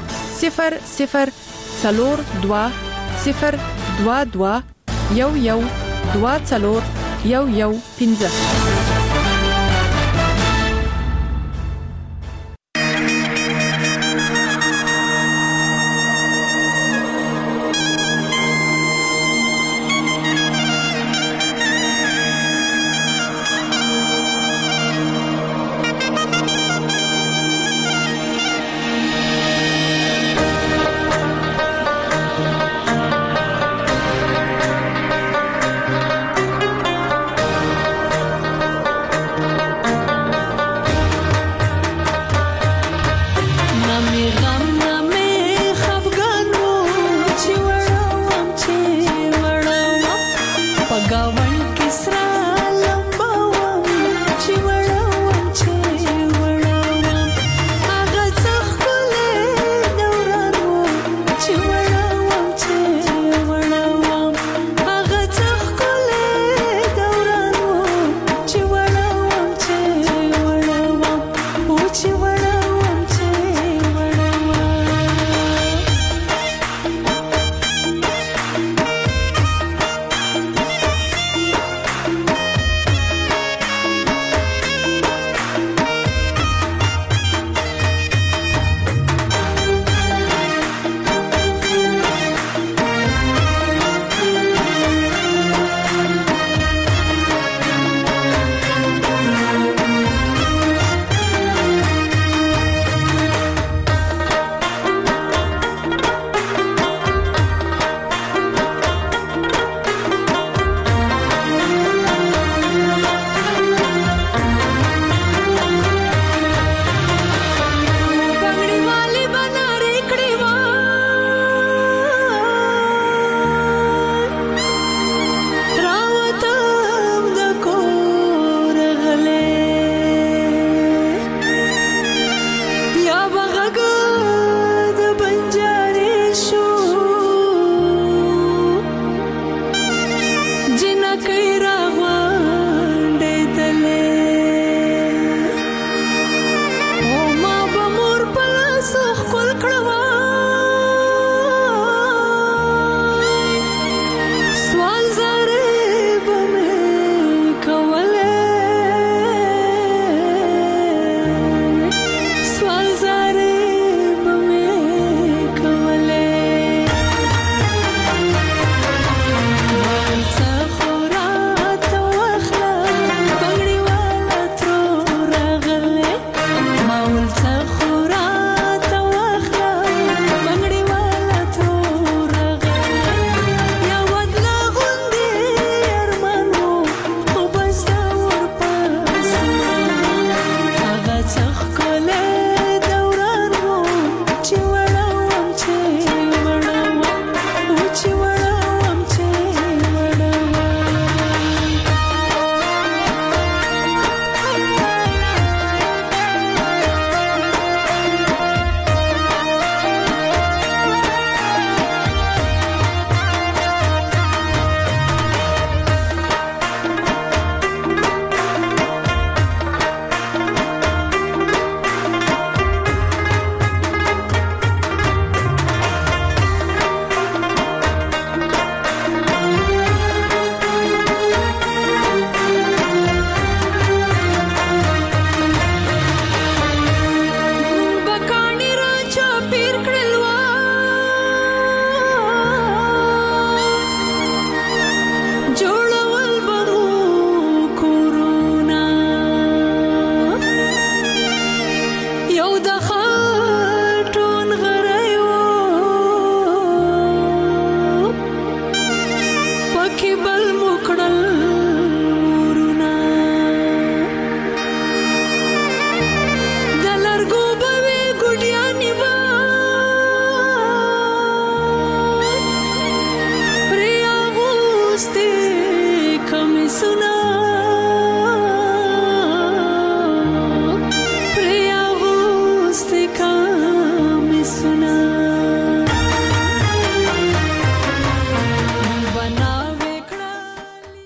00420112415. کړل